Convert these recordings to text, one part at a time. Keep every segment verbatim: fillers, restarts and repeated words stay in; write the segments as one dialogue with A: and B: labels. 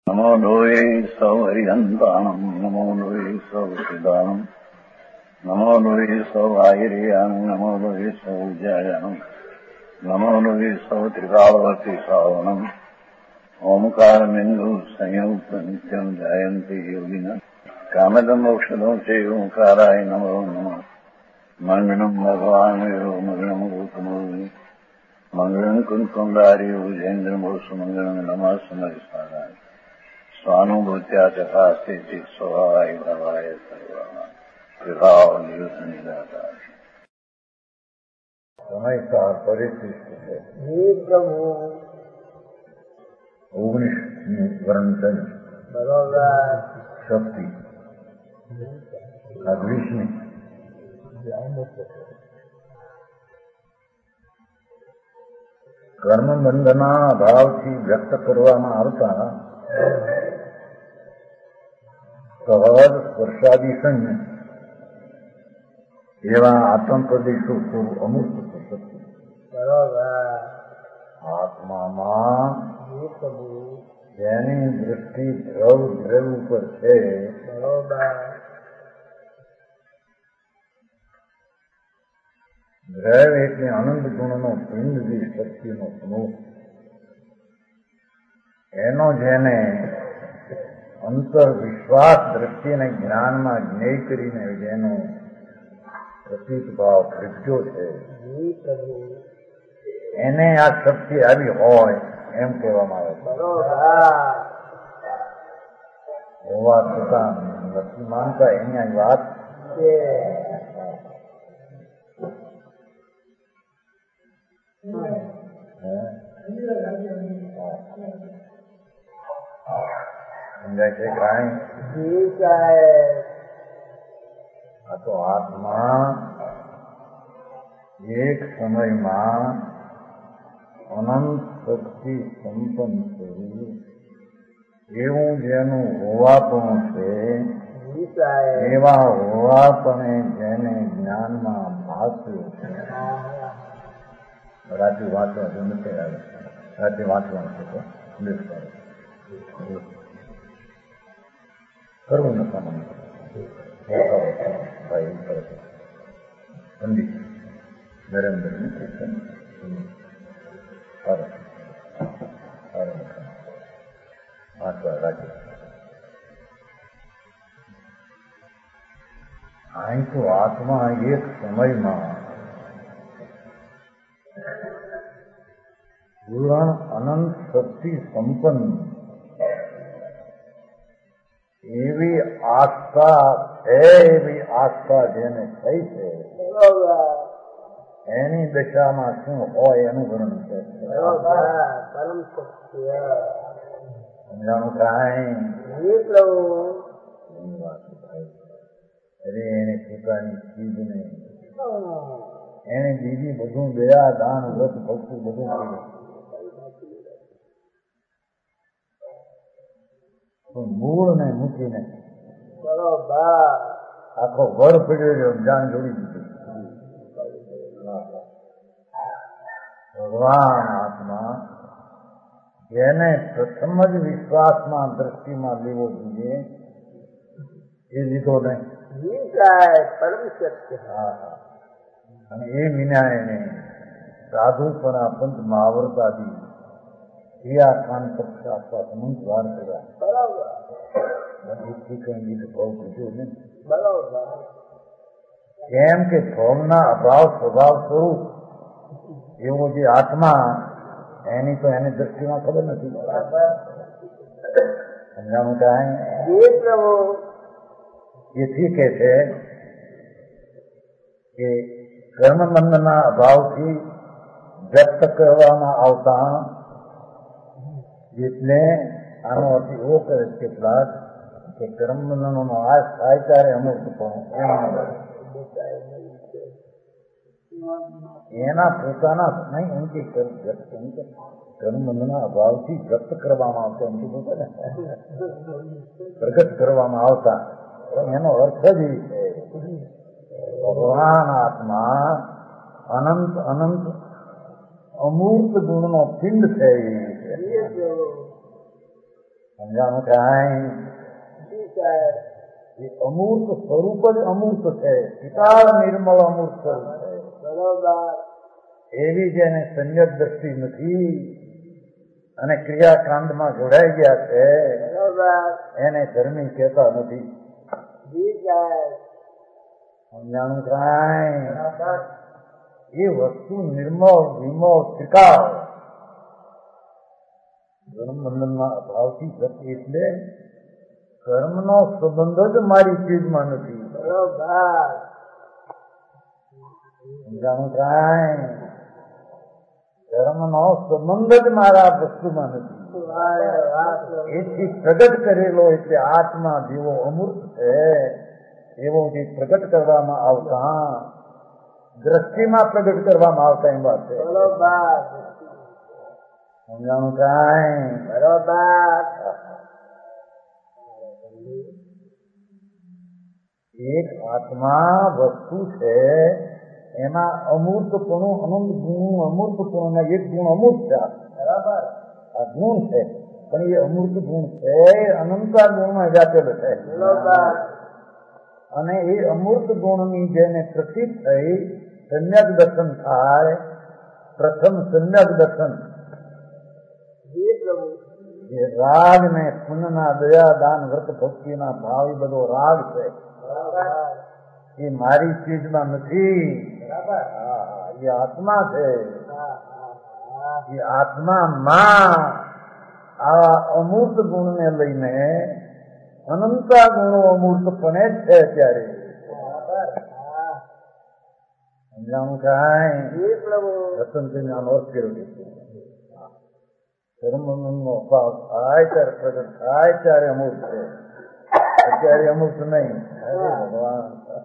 A: નમો લોહે સૌ હરિહંતાણમ નમો લોહે સૌ સિદાનમ નમો લોહે સૌ આયર્યાણમ નમો લોહે સૌ જયાણમ નમો લોહે સૌ ત્રિકાળવતી શ્રાવણમ ઓમકારમિંદુ સંયુક્ત નિત્યમ જાયંતિ યોગિના કામદમ ઔષધો છે ઓંકારાય નમો નમઃ મંગળમ ભગવાન વિરો મંગળમ ગૌતમોની મંગળમ કુંકુંડાર્યો જૈન્દ્રમોષ મંગળમ નમઃ સમરિસ્વારાય સ્વાનુભૂત્યા ચકાસ્તે સ્વભાવાય ભાવાય સર્વા વિભાવ નિયુદ્ધ નિરાકાર સમયકાર પરિશિષ્ટ છે હે પ્રભુ ઓગણીસ વર્ણ બરોબર શક્તિ આ વીસની કર્મ બંધના ભાવથી વ્યક્ત કરવામાં આવતા સહજ સ્પર્શાદી સંય એવા આત્મ પ્રદેશો અમુક શક્તિ બરોબર આત્મામાં જેની દૃષ્ટિ દ્રવ દ્રવ ઉપર છે બરોબર દ્રવ એટલે આનંદ ગુણનો પિંડ જે શક્તિનો સમૂહ એનો જેને અંતર વિશ્વાસ દ્રષ્ટિને જ્ઞાનમાં જ્ઞેય કરીને જેનો પ્રતીત ભાવ પ્રજ્યો છે એને આ શક્તિ આવી હોય એમ કહેવામાં આવે છે હોવા છતાં નથી માનતા એની આ વાત છે. સમજાય છે ગ્રાહી આ તો આત્મા એક સમયમાં અનંત શક્તિ સંપન્ન થયું એવું જેનું હોવાપણું છે એવા હોવાપણે જેને જ્ઞાનમાં ભાસ્યું છે. રાતે વાંચવા જો નથી આવે રાતે વાંચવાનું છે તો કરવું ન સામાન્ય ભાઈ પંડિત નરેન્દ્ર વાંચવા રાતે અહીં તો આત્મા એક સમયમાં પૂર્ણ અનંત શક્તિ સંપન્ન એવી આસ્થા છે એવી આસ્થા જેને થઈ છે એની દશામાં શું હોય એનું વર્ણન છે. સમજાણું કાંઈ અરે એને પોતાની ચીજને એને બીજી બધું દયા દાન વ્રત ભક્તિ બધું કર્યું મૂળ ને મૂકીને બરોબર આખો વર પીડ્યો જાણ જોડી દીધી. ભગવાન આત્મા જેને પ્રથમ જ વિશ્વાસમાં દ્રષ્ટિમાં લેવો જોઈએ એ લીધો નહીં. પરમ સત્ય હા હા અને એ વિના એને સાધુપણા પંચ મહાવર્તાદી ક્રિયાકાન પક્ષ આપવા સમંત વાર કર્યા બરાબર કઈ ગીત ભાવ કીધું ને બરાબર કેમ કે ધોમના અભાવ સ્વભાવ સ્વરૂપ એવો જે આત્મા એની તો એની દ્રષ્ટિમાં ખબર નથી. સમજાણું કાંઈ એથી કે છે કે કર્મબંધના અભાવથી વ્યક્ત કરવામાં આવતા એટલે આનો અર્થ એવો કરે કેટલાક કે કર્મબંધનો આ થાય ત્યારે અમુક એના પોતાના નહીં એમ કે કર્મબંધના અભાવથી વ્યક્ત કરવામાં આવતા એમ કીધું છે ને પ્રગટ કરવામાં આવતા એનો અર્થ જ એ છે ભગવાન આત્મા અનંત અનંત અમૂર્ત ગુણનો પિંડ છે. સમજાણું કાંઈ? એ અમૂર્ત સ્વરૂપ જ અમૂર્ત છે, વિશાળ નિર્મળ અમૂર્ત સ્વરૂપ છે. બરોબર. એવી જેને સંયત દ્રષ્ટિ નથી અને ક્રિયાકાંડમાં જોડાઈ ગયા છે, એને ધર્મી કહેતા નથી. સમજાણું કાંઈ? એ વસ્તુ નિર્મળ વિમળ ત્રિકાળ ધર્મબંધનમાં અભાવથી થતી, એટલે કર્મનો સંબંધ જ મારી ચીજમાં નથી. સમજાણું કાંઈ? કર્મનો સંબંધ જ મારા વસ્તુમાં નથી. એથી પ્રગટ કરેલો એટલે આત્મા જેવો અમૂર્ત છે એવો જે પ્રગટ કરવામાં આવતા દ્રષ્ટિમાં પ્રગટ કરવામાં આવતા એમ વાત છે. સમજાણું કાંઈ? બરોબર. એક આત્મા વસ્તુ છે, એમાં અમૂર્તપણું અનંત ગુણ અમૂર્તપણું એક ગુણ અમૂર્ત છે. બરાબર. આ ગુણ છે, પણ એ અમૂર્ત ગુણ છે, અનંતા ગુણમાં વ્યાપેલો છે. અને એ અમૂર્ત ગુણની જેને પ્રતીત થઈ સમ્યક દર્શન થાય, પ્રથમ સમ્યક દર્શન જે રાગ ને પુણ્યના દયા દાન વ્રત ભક્તિના ભાવ, એ બધો રાગ છે, એ મારી ચીજમાં નથી. એ આત્મા છે. એ આત્મામાં આવા અમૂર્ત ગુણને લઈને અનંતા ગુણો અમૂર્તપણે જ છે. ત્યારે સમજાણું કાંઈ? રતનસિંહ આનો અર્થ કર્યો છે. ધર્મનો અભાવ થાય ત્યારે પ્રગટ થાય ત્યારે અમૂર્ત છે, અત્યારે અમૂર્ત નહીં. ભગવાન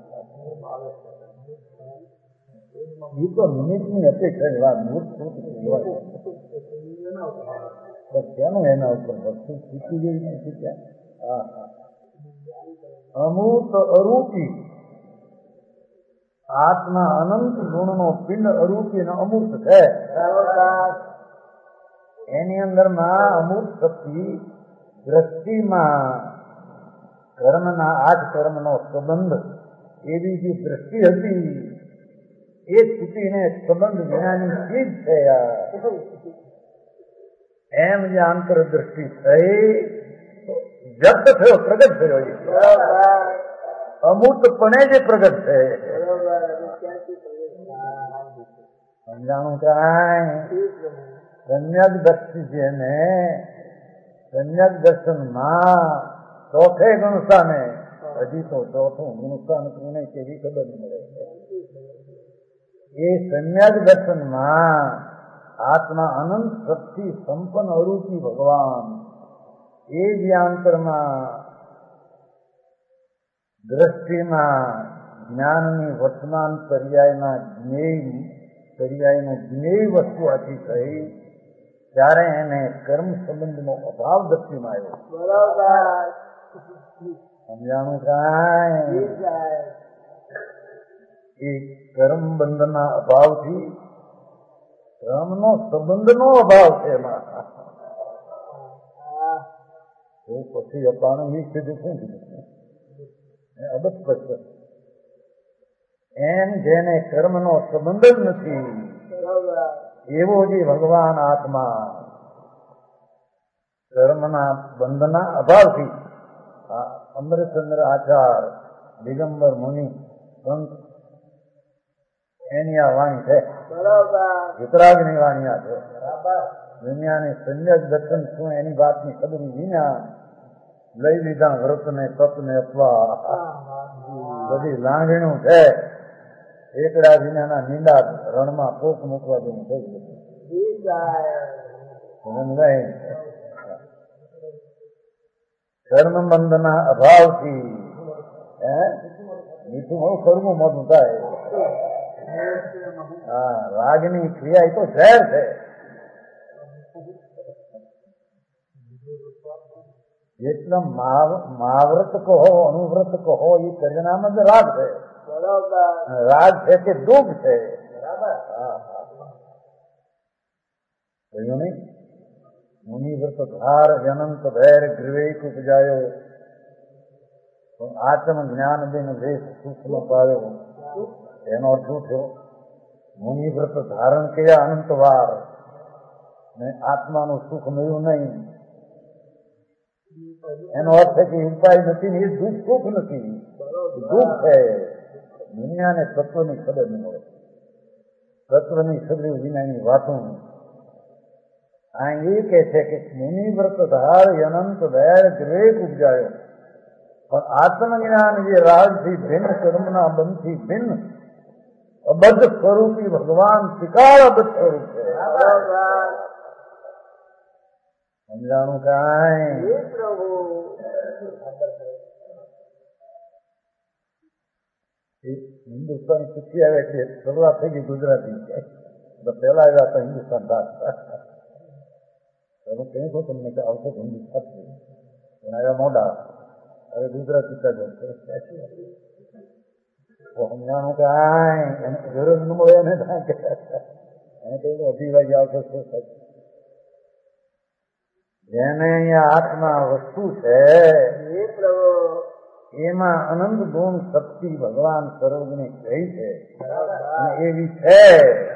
A: એ તો નિમિત્તની અપેક્ષા વાત મૂર્ત કેનું એના ઉપર વસ્તુ શીખી ગઈ નથી. ત્યાં અમૂર્ત અરૂપી આત્મા અનંત ગુણનો પિંડ અરૂપી અને અમૂર્ત છે. એની અંદરમાં અમૂર્ત શક્તિ દ્રષ્ટિમાં કર્મના આઠ કર્મનો સંબંધ એવી જે દ્રષ્ટિ હતી એ છૂટીને સંબંધ વિનાની ચીજ છે. એમ જે આંતરદ્રષ્ટિ થઈ વ્યક્ત થયો, પ્રગટ થયો, અમૂર્તપણે જે પ્રગટ છે. સમજાણું કાંઈ? સમ્યક દ્રષ્ટિ જેને સમ્યક દર્શનમાં ચોથે ગુણસ્થાને, હજી તો ચોથું ગુણસ્થાન કોને કેવી ખબર નહીં મળે. એ સમ્યક દર્શનમાં આત્મા અનંત શક્તિ સંપન્ન અરૂપી ભગવાન એ જ્ઞાંતરમાં દ્રષ્ટિમાં જ્ઞાનની વર્તમાન પર્યાયના જ્ઞેય પર્યાયનો જ્ઞેય વસ્તુ આથી થઈ ત્યારે એને કર્મ સંબંધનો અભાવ દ્રષ્ટિમાં આવ્યો. સમજાણું કાંઈ? એ કર્મ બંધના અભાવથી કર્મનો સંબંધનો અભાવ છે એમાં. તો પછી અપાણું વીસ કીધું શું કીધું? અબસ્પષ્ટ. એમ જેને કર્મનો સંબંધ જ નથી એવો જે ભગવાન આત્મા કર્મના બંધના અભાવથી અમૃતચંદ્ર આચાર દિગંબર મુનિ સંત એની આ વાણી છે. વિતરાગની વાણી આ છે. દુનિયાની સંયક દર્શન શું એની વાતની ખબર વિના લઈ લીધા વ્રત ને તપ ને અથવા બધી લાંગણીઓ છે. એકડા વિનાના નીંડા રણમાં પોક મૂકવા જેવું થઈ ગયું. કર્મ બંધના અભાવથી મીઠું બહુ કરવું મોટું થાય. હા, રાગની ક્રિયા એ તો ઝેર છે. એટલે મહાવ્રત કહો અનુવ્રત કહો એ પરિણામ જ રાગ છે. રાગ છે કે દુઃખ છે. બરાબર. હા હા. કહ્યું નહીં? મુનિ મુનિવ્રત ધાર અનંત વૈર ગ્રીવેક ઉપજાયો, આત્મ જ્ઞાન બિન વેશ સુખ નો પાયો. એનો અર્થ શું થયો? મુનિવ્રત ધારણ કર્યા અનંત વાર ને આત્માનું સુખ મળ્યું નહીં. એનો અર્થ છે કે ઉપાય નથી, એ દુઃખ સુખ નથી, દુઃખ છે. દુનિયાને તત્વની ખબર ન મળે, તત્વની ખબર વિનાની વાતો. આ એ કે છે કે મુનિવ્રત ધાર અનંત દયા ગ્રેક ઉપજાયો, પણ આત્મજ્ઞાન જે રાજથી ભિન્ન, કર્મના બંધથી ભિન્ન અબદ્ધ સ્વરૂપી ભગવાન શિકાર અબદ્ધ સ્વરૂપ છે. સમજાણું કાંઈ? હિન્દુસ્તાન શીખી આવે છે, શરૂઆત થઈ ગઈ ગુજરાતી. પેલા આવ્યા હતા હિન્દુસ્તાન રાખતા, તમે કહ્યું છો તમને કે આવશે હિન્દુસ્તાન, પણ આવ્યા મોડા, હવે ગુજરાતી કાઢે. સમજાણું કાંઈ? એને જરૂર ન મળે ને, એને કહ્યું અઢી વાગે આવશે. શું થાય? જેને અહીંયા આત્મા વસ્તુ છે એમાં અનંત ગુણ શક્તિ ભગવાન સર્વજ્ઞ કહી છે, એવી છે.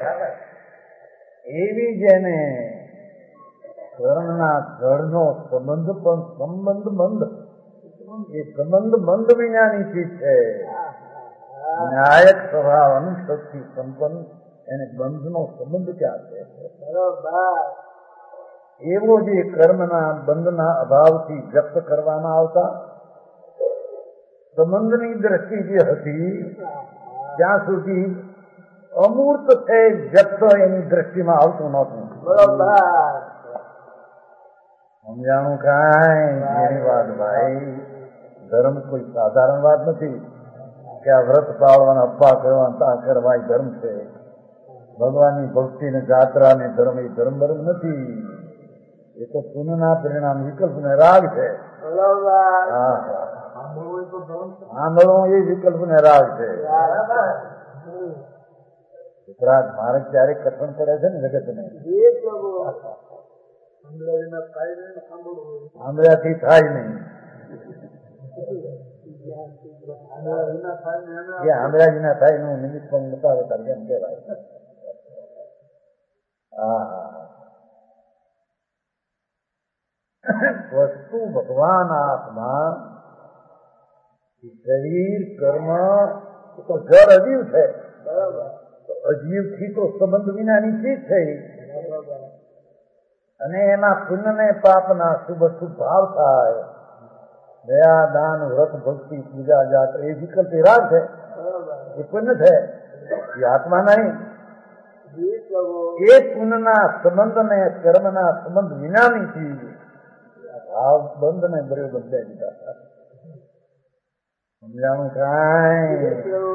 A: એવી જેને કર્ણના જળનો સંબંધ પણ સંબંધ બંધ, એ સંબંધ બંધ વિનાની ચીજ છે. ન્યાયક સ્વભાવ અનુશક્તિ સંપન્ન, એને બંધનો સંબંધ ક્યાં છે? એવો જે કર્મના બંધના અભાવથી વ્યક્ત કરવામાં આવતા સંબંધની દ્રષ્ટિ જે હતી ત્યાં સુધી અમૂર્ત છે, વ્યક્ત એની દ્રષ્ટિમાં આવતું નહોતું. સમજાણું કાંઈ? એની વાત ભાઈ, ધર્મ કોઈ સાધારણ વાત નથી કે આ વ્રત પાળવાના, અપ્પા કરવાના, તા કરવા ધર્મ છે. ભગવાનની ભક્તિ ને જાત્રા ને ધર્મ, એ ધર્મ ધર્મ નથી. એ તો પુનઃના પરિણામ, વિકલ્પ ને રાગ છે. આંધળો એ વિકલ્પ ને રાગ છે. મારે ક્યારેક કઠણ પડે છે ને જગત ને, આંધળાથી થાય નહીં. જે આંધળાજી ના થાય નું નિમિત્ત પણ બતાવે તારે એમ કહેવાય. હા, વસ્તુ ભગવાન આત્મા, શરીર કર્મ તો જળ અજીવ છે. અજીવ થી તો સંબંધ વિનાની ચીજ છે, અને એમાં પુણ્ય ને પાપના શુભ શુભ ભાવ થાય. દયા દાન વ્રત ભક્તિ પૂજા જાત એ વિકલ્પ રાગ છે, એ પુણ્ય છે, એ આત્મા નહીં. એ પુણ્યના સંબંધ ને કર્મના સંબંધ વિનાની ચીજ ભાવ બંધ ને બરે બંધ દીધા. સમજાણું કાંઈ?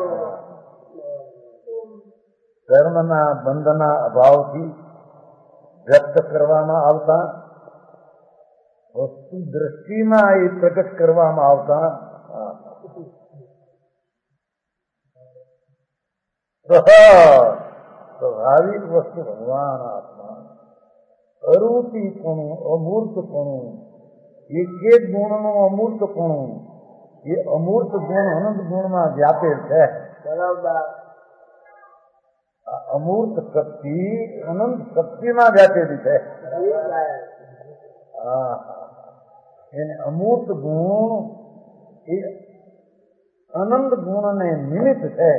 A: કર્મના બંધના અભાવથી વ્યક્ત કરવામાં આવતા, વસ્તુ દ્રષ્ટિમાં એ પ્રગટ કરવામાં આવતા સ્વાભાવિક વસ્તુ ભગવાન આત્મા, અરૂપીપણું, અમૂર્તપણું, એક એક ગુણનું અમૂર્તપણું, એ અમૂર્ત ગુણ અનંત ગુણમાં વ્યાપેલ છે. અમૂર્ત શક્તિ અનંત શક્તિમાં વ્યાપેલી છે. એને અમૂર્ત ગુણ એ અનંત ગુણને નિમિત્ત છે,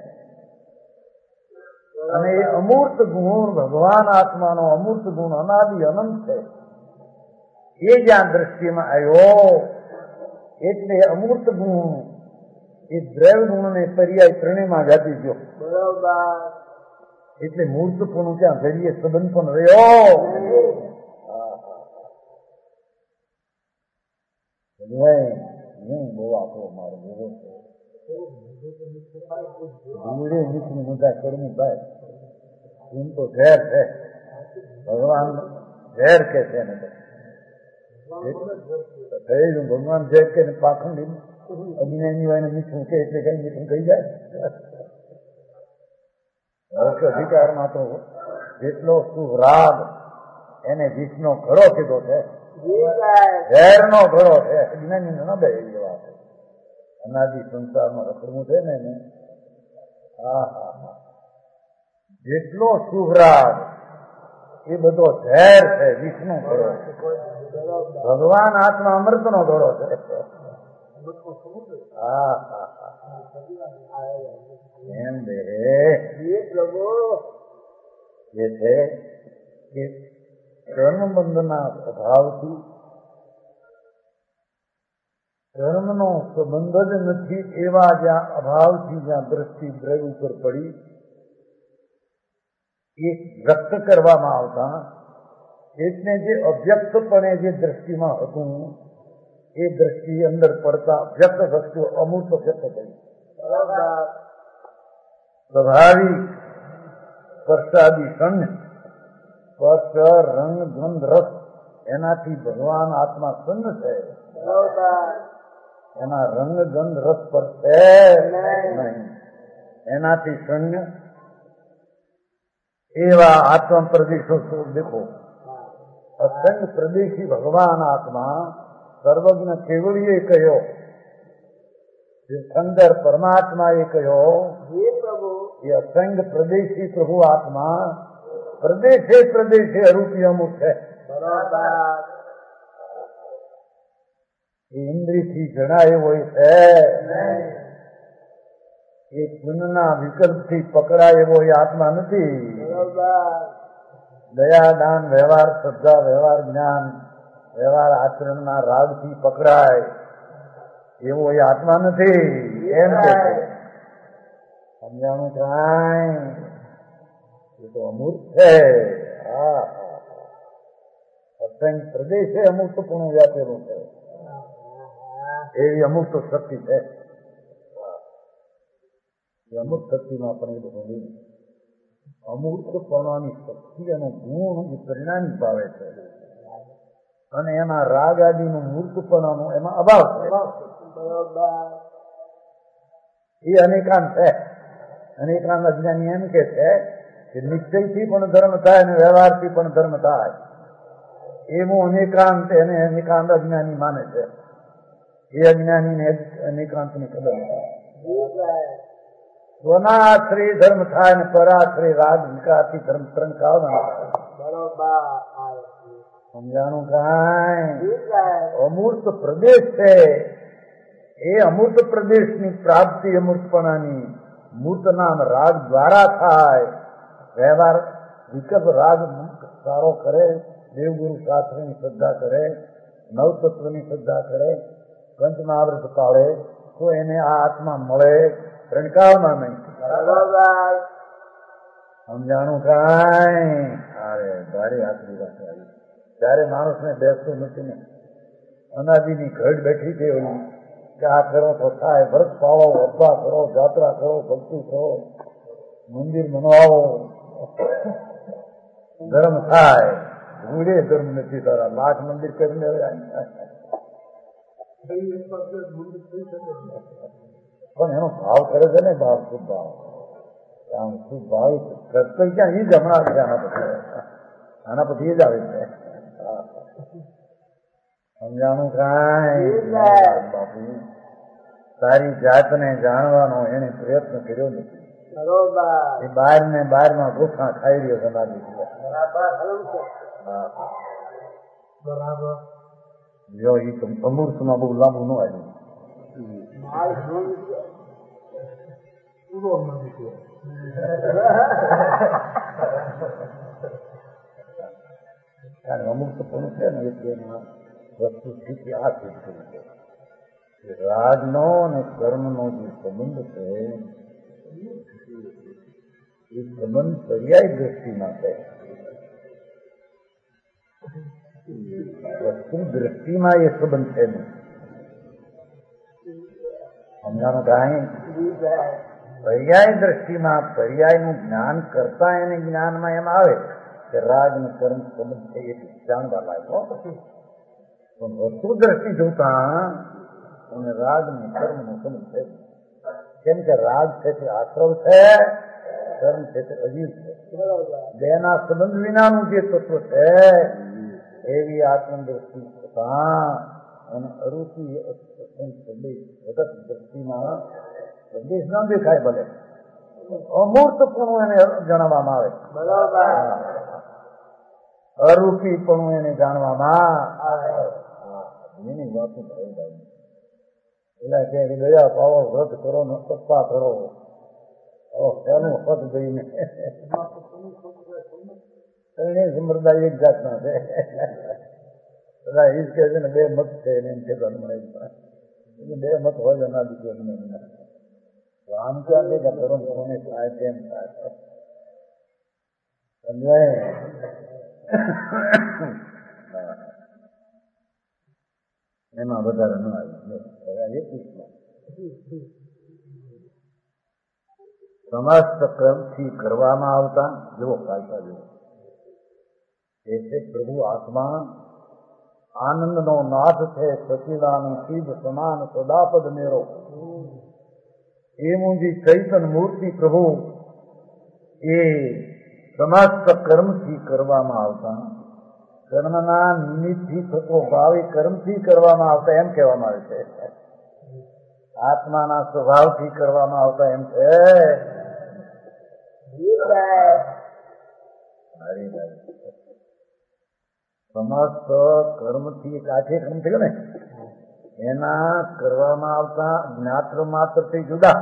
A: અને એ અમૂર્ત ગુણ ભગવાન આત્માનો અમૂર્ત ગુણ અનાદિ અનંત છે. એ જ્યાં દ્રષ્ટિમાં આવ્યો એટલે અમૂર્ત ગુણ એ દ્રવ્ય ગુણને પર્યાય ત્રણેયમાં વ્યાપી ગયો. એટલે મૂર્તપણું ત્યાં જડીએ સંબંધ પણ રહ્યો. હું બહુ આપણો મારો બહુ છે ધૂળે નીકળી મજા કરવું ભાઈ, એમ તો ઝેર છે. ભગવાન ઝેર કે છે ને, ભગવાન ઝેર કે પાખંડી અજ્ઞાની હોય ને મીઠું કે એટલે કઈ મીઠું કહી જાય. અધિકારમાં તો જેટલો શુભ રાગ એને વિષનો ઘડો કીધો છે, ઝેરનો ઘડો છે. અજ્ઞાની ન બે એવી વાત અનાદિ સંસારમાં રખડવું છે ને એને. હા હા હા જેટલો શુભરાગ એ બધો ઝેર છે, વિષનો ઘડો. ભગવાન આત્મા અમૃતનો ઘડો છે. હા હા હા એમ બે પ્રભુ જે છે કે કર્મબંધના સ્વભાવથી કર્મનો સંબંધ જ નથી એવા જ્યાં અભાવથી જ્યાં દ્રષ્ટિ દ્રવ ઉપર પડી એ વ્યક્ત કરવામાં આવતા એટલે જે અવ્યક્તપણે જે દ્રષ્ટિમાં હતું એ દ્રષ્ટિ અંદર પડતા વ્યક્ત વસ્તુ અમૂર્ત વ્યક્ત થઈ. સ્વાભાવિક સ્પર્શાદી સંગ સ્પર્શ રંગ ગંધ રસ એનાથી ભગવાન આત્મા સંગ છે. એના રંગ ગંધ રસ પર છે નહીં, એનાથી સંગ એવા આત્મા પ્રદેશો દેખો. અસંગ પ્રદેશી ભગવાન આત્મા સર્વજ્ઞ કેવળીએ કહ્યો, તીર્થંકર પરમાત્મા એ કહ્યો એ અસંગ પ્રદેશી પ્રભુ આત્મા પ્રદેશે પ્રદેશે અરૂપી અમુક છે. એ ઇન્દ્રિયથી જણાય હોય છે, એ પુનના વિકલ્પથી પકડાય એવો એ આત્મા નથી. દયા દાન વ્યવહાર શ્રદ્ધા વ્યવહાર જ્ઞાન વ્યવહાર આચરણના રાગથી પકડાય એવો એ આત્મા નથી. એમ કે સમજાણું કાંઈ એ તો અમૂર્ત છે. હા અસંગ પ્રદેશે અમૂર્તપણું વ્યાપેલું છે. એવી અમૂર્ત શક્તિ છે. એ અમૂર્ત શક્તિમાં પણ એ બધું નહીં. અમૂર્તપણાની શક્તિ અને ગુણ એ પરિણામી ભાવે છે અને એના રાગ આદિનું મૂર્તપણાનો એમાં અભાવ છે. એ અનેકાંત છે. અનેકાંત અજ્ઞાની એમ કે છે કે નિશ્ચયથી પણ ધર્મ થાય અને વ્યવહારથી પણ ધર્મ થાય એવું અનેકાંત એને અનેકાંત અજ્ઞાની માને છે. એ અજ્ઞાનીને અનેકાંતની ખબર નથી. સ્વનાશ્રય ધર્મ થાય ને પરાશ્રય રાગ વિકારથી ધર્મ ત્રણકાવના સમજાણું કાંઈ. અમૂર્ત પ્રદેશ છે એ અમૂર્ત પ્રદેશની પ્રાપ્તિ અમૂર્તપણાની મૂર્ત નામ રાગ દ્વારા થાય. વ્યવહાર વિકલ્પ રાગ સારો કરે, દેવગુરુ શાસ્ત્રની શ્રદ્ધા કરે, નવતત્વની શ્રદ્ધા કરે, પંચમહાવ્રત પાળે તો એને આ આત્મા મળે. ત્રણકાવમાં નહીં. સમજાણું કાંઈ. અરે ભારે આખરી વાત આવી. ત્યારે માણસને બેસતો નથી ને અનાદિની ઘડ બેઠી છે એવી કે આ કરો તો થાય, વ્રત પાવો, અબ્બા કરો, જાત્રા કરો, ભક્તિ કરો, મંદિર મનાવો, ધર્મ થાય. ભૂડે ધર્મ નથી તારા લાખ મંદિર કરીને પણ એનો ભાવ કરે છે ને ભાવ શુભ ભાવ. આમ શુભ ભાવ કરતો ક્યાં એ જ હમણાં છે. આના પછી આના પછી એ જ આવે છે. સમજાણું કાંઈ. બાપુ તારી જાતને જાણવાનો એને પ્રયત્ન કર્યો નથી. એ બહાર ને બહારમાં ગોખા ખાઈ રહ્યો છે. બરાબર જો એ અમૂર્તમાં બહુ લાંબુ ન આવ્યું. અમુક પણ છે ને એટલે વસ્તુ સ્થિતિ આ સ્થિતિ છે. રાજનો અને કર્મનો જે સંબંધ છે એ સંબંધ પર્યાય દ્રષ્ટિમાં છે. વસ્તુ દ્રષ્ટિમાં એ સંબંધ છે નહીં. સમજાણું કાંઈ. પર્યાય દ્રષ્ટિમાં પર્યાયનું જ્ઞાન કરતા એને જ્ઞાનમાં એમ આવે કે રાગ ને કર્મ સંબંધ છે એટલું જાણવા લાગ્યો. પછી પણ વસ્તુ દ્રષ્ટિ જોતા અને રાગ ને કર્મ નો સંબંધ છે. કેમ કે રાગ છે તે આશ્રવ છે કર્મ છે તે અજીબ છે. બેના સંબંધ વિનાનું જે તત્વ છે એવી આત્મદ્રષ્ટિ છતાં અને અરુચિ જગત દ્રષ્ટિમાં સંદેશ ના દેખાય, ભલે અમૂર્તપણું એને જણાવવામાં આવે, અરુચિપણું એને જાણવામાં આવે. એની વાતો થઈ જાય. એટલે કે દયા પાવો, વ્રત કરો ને તપા કરો, એનું પદ ગઈને સંપ્રદાય એક જાતના છે. બધા એ જ કહે છે ને બે મત છે એને એમ કહેતા મળે બે મત હોય એના દીકરો આમ ક્યાં છે કે ધર્મ કોને થાય તેમ થાય સમજાય. એમાં વધારે ન આવી સમસ્ત ક્રમથી કરવામાં આવતા જેવો કાયદા જેવો એ છે પ્રભુ આત્મા આનંદનો નાથ છે, સચિદાનંદ શિવ સમાન સદાપદ મેરો. એ મુંજી ચૈતન મૂર્તિ પ્રભુ એ સમસ્ત કર્મથી કરવામાં આવતા, કર્મના નિમિત્તથી થતો ભાવ એ કર્મથી કરવામાં આવતા એમ કહેવામાં આવે છે. આત્માના સ્વભાવથી કરવામાં આવતા એમ છે. સમસ્ત કર્મથી કાઠે કર્મ થયો ને એના કરવામાં આવતા જ્ઞાત્ર માત્રથી જુદા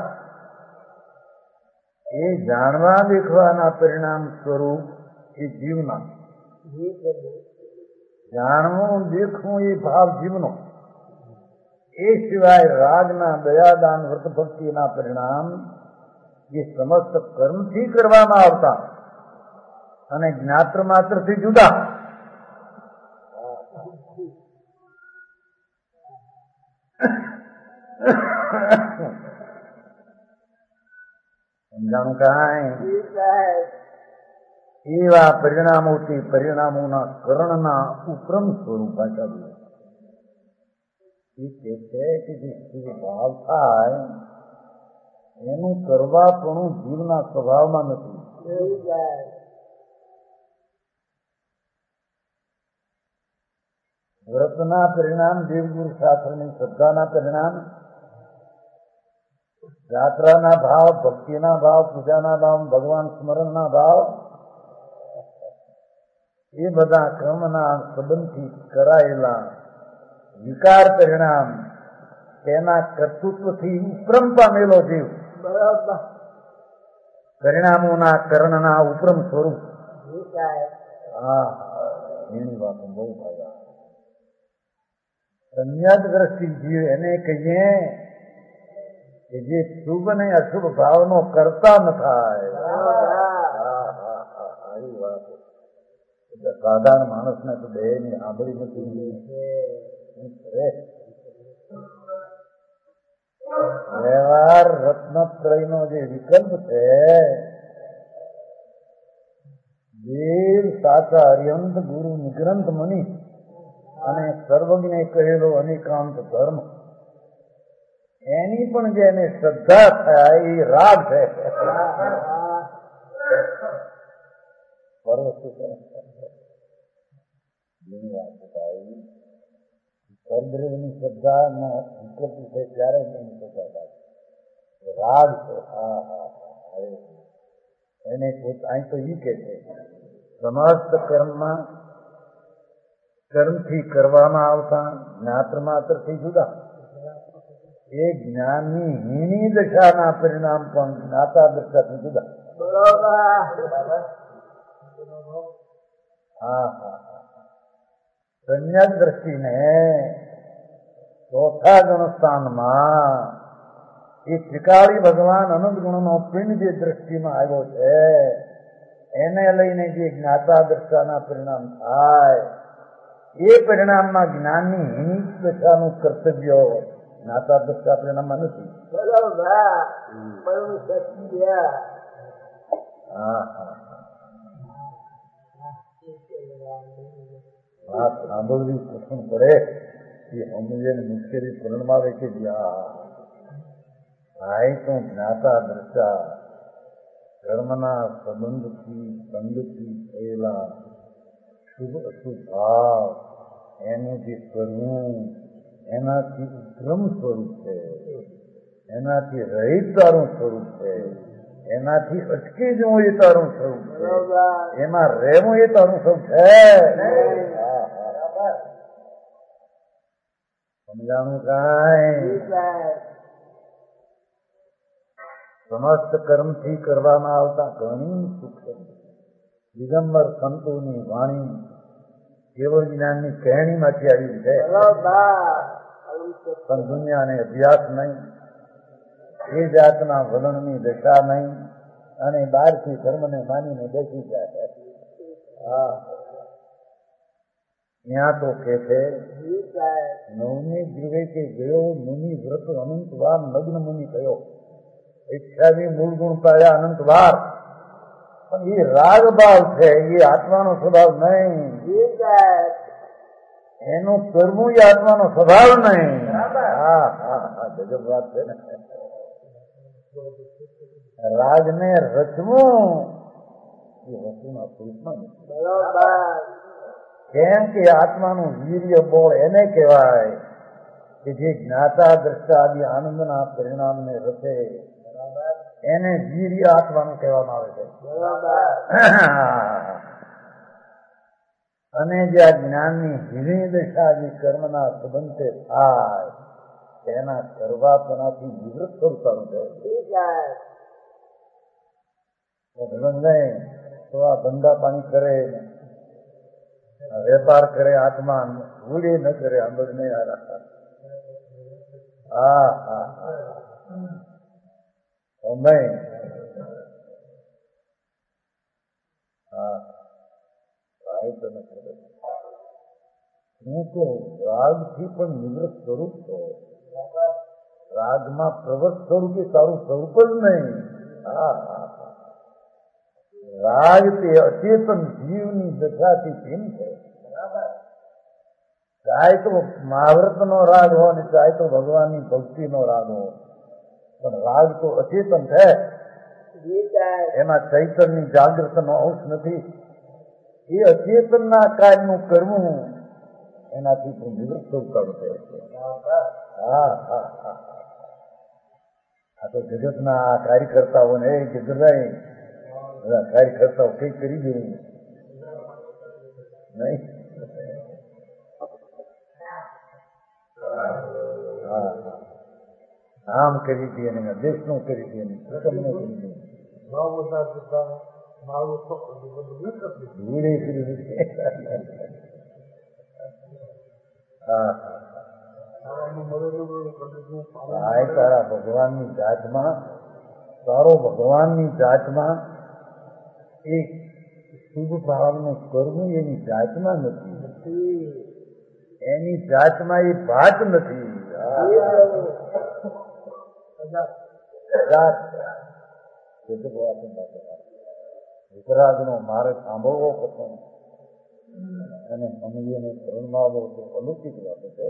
A: એ જાણવા દેખવાના પરિણામ સ્વરૂપ એ જીવના. જાણવું દેખવું એ ભાવ જીવનો. એ સિવાય રાગના દયાદાન વ્રત ભક્તિના પરિણામ એ સમસ્ત કર્મથી કરવામાં આવતા અને જ્ઞાત્ર માત્રથી જુદા. સમજાણું કાંઈ? એવા પરિણામોથી પરિણામોના કર્ણના ઉપરમ સ્વરૂપ ભાષા એ કે છે કે જે શુભ ભાવ થાય એનું કરવાપણું જીવના સ્વભાવમાં નથી. વ્રતના પરિણામ દેવગુરુ શાસ્ત્રની શ્રદ્ધાના પરિણામ, યાત્રાના ભાવ, ભક્તિના ભાવ, પૂજાના ભાવ, ભગવાન સ્મરણના ભાવ એ બધા કર્મના સંબંધથી કરાયેલા વિકાર પરિણામ તેના કર્તૃત્વથી ઉપરમ પામેલો જીવ પરિણામોના કર્ણના ઉપરમ સ્વરૂપ. હા એની વાતો બહુ ફાયદા. સંન્યાસ દ્રષ્ટિ જીવ એને કહીએ કે જે શુભ ને અશુભ ભાવનો કરતા ન થાય. આવી વાત સાધારણ માણસને તો બે ની આંબળી નથી. વ્યવહાર રત્નત્રય નો જે વિકલ્પ છે દેવ સાચા અર્યંત ગુરુ નિગ્રંથ મની અને સર્વજ્ઞે કહેલો અનેકાંત ધર્મ એની પણ જેને શ્રદ્ધા થાય એ રાગ છે. પરબ્રહ્મની શ્રદ્ધા ના વિકલ્પ છે ત્યારે એની શ્રદ્ધા રાગ છે. હા હા એને અહીં તો ઈ કે છે સમસ્ત કર્મમાં કર્મથી કરવામાં આવતા જ્ઞાત્ર માત્રથી જુદા એ જ્ઞાનની હીણી દશાના પરિણામ પણ જ્ઞાતા દશાથી જુદા. હા હા સંન્યાસ દ્રષ્ટિને ચોથા ગણસ્થાનમાં એ ત્રિકાળી ભગવાન અનંત ગુણનો પિંડ જે દ્રષ્ટિમાં આવ્યો છે એને લઈને જે જ્ઞાતા દ્રષ્ટાના પરિણામ થાય એ પરિણામમાં જ્ઞાનની હિત દશાનું કર્તવ્ય જ્ઞાતા દ્રષ્ટા પરિણામમાં નથી. હા હા વાત સાંભળવી કઠણ પડે એ સમજે મુશ્કેલી પૂર્ણમાં આવે કે ભાઈ તો જ્ઞાતા દ્રષ્ટા કર્મના સંબંધથી સંગથી થયેલા શુભ અશુભ ભાવ એનું જે કરવું એનાથી ઉત્ક્રમ સ્વરૂપ છે, એનાથી રહિત તારું સ્વરૂપ છે, એનાથી અટકી જવું એ તારું સ્વરૂપ છે, એમાં રહેવું એ તારું સ્વરૂપ છે. સમજાણું કાંઈ? સમસ્ત કર્મથી કરવામાં આવતા ઘણી સૂક્ષ્મ દિગંબર સંતોની વાણી કેવળ જ્ઞાનની કહેણીમાંથી આવી છે, પણ દુનિયાને અભ્યાસ નહીં, એ જાતના વલણની દશા નહીં, અને બહારથી ધર્મને માનીને બેસી જાય. હા, ત્યાં તો કે છે નવમી વિવેકે ગયો મુનિ વ્રત અનંત વાર નગ્ન મુનિ થયો. ઈચ્છાવી મૂળ ગુણ પાડ્યા અનંત વાર, પણ એ રાગ ભાવ છે, એ આત્માનો સ્વભાવ નહીં. એનું કરવું એ આત્માનો સ્વભાવ નહીં. હા હા હા ગજબ વાત છે ને. રાગને રચવું એ વસ્તુના સ્વરૂપમાં નથી. કેમ કે આત્માનું વીર્ય બળ એને કહેવાય કે જે જ્ઞાતા દ્રષ્ટા આદિ આનંદના પરિણામને રચે, એને વીર્ય આત્માનું કહેવામાં આવે છે. અને જે આ જ્ઞાનની હીરી દશા જે કર્મના સંબંધે થાય તેના કરવાપણાથી નિવૃત્ત કરવાનું છે. નહીં તો આ ધંધા પાણી કરે, વેપાર કરે, આત્મા ભૂલી ન કરે, આંબળ નહીં હારા. હા હા નહીં હા હું તો રાગથી પણ નિવૃત્ત સ્વરૂપ છો. રાગમાં પ્રવૃત્ત સ્વરૂપ એ સારું સ્વરૂપ જ નહીં. હા હા રાગ તે અચેતન જીવની દશાથી ભિન્ન છે. ચાહે તો મહાવ્રતનો રાગ હોય ને ચાહે તો ભગવાનની ભક્તિનો રાગ હોય, પણ રાગ તો અચેતન છે, એમાં ચૈતનની જાગૃતનો અંશ નથી. એ અચેતનના કાર્યનું કરવું એનાથી પણ નિવૃત્ત કરવું છે. હા હા હા આ તો જગતના કાર્યકર્તાઓને એ જગરાય કાર્યકર્તાઓ કઈ કરી દેવું નહીં. આમ કરી દઈએ ને દેશનું કરી દઈએ ને કુટુંબનું કરી દઈએ ભૂલી કરી દઈએ. હા હા તારા ભગવાનની જાતમાં તારો ભગવાનની જાતમાં એક શુભ ભાવનું કરવું એની જાતમાં નથી, એની જાતમાં એ ભાત નથી. વિતરાગનો મારે સાંભળવો પસંદ અને સમજીને શરણમાં તો અલૌકિક વાત છે.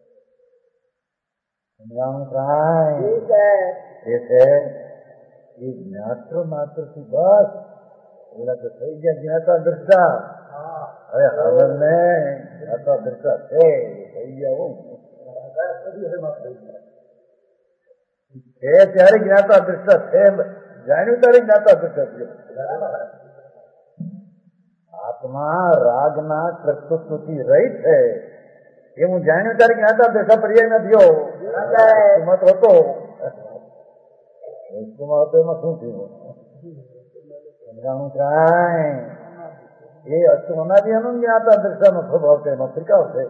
A: સમજાણું કાંઈ એ છે એ જ્ઞાત્ર માત્રથી બસ એલા તો થઈ ગયા જ્ઞાતા દ્રષ્ટા. હવે હાલર ને જ્ઞાતા દ્રષ્ટા છે થઈ ગયા હું છે ત્યારે જ્ઞાતા દ્રષ્ટા છે, જાણ્યું ત્યારે જ્ઞાતા દ્રષ્ટા છે. આત્મા રાગના કર્તૃત્વથી રહી છે એવું જાણ્યું ત્યારે જ્ઞાતા દ્રષ્ટા પર્યાય થયો. વસ્તુમાં તો હતો વસ્તુમાં હતો એમાં શું થયું સમજાણું કાંઈ? એ અસુનાથી એનું જ્ઞાતા દ્રષ્ટાનો સ્વભાવ છે, એમાં ત્રિકાવ છે.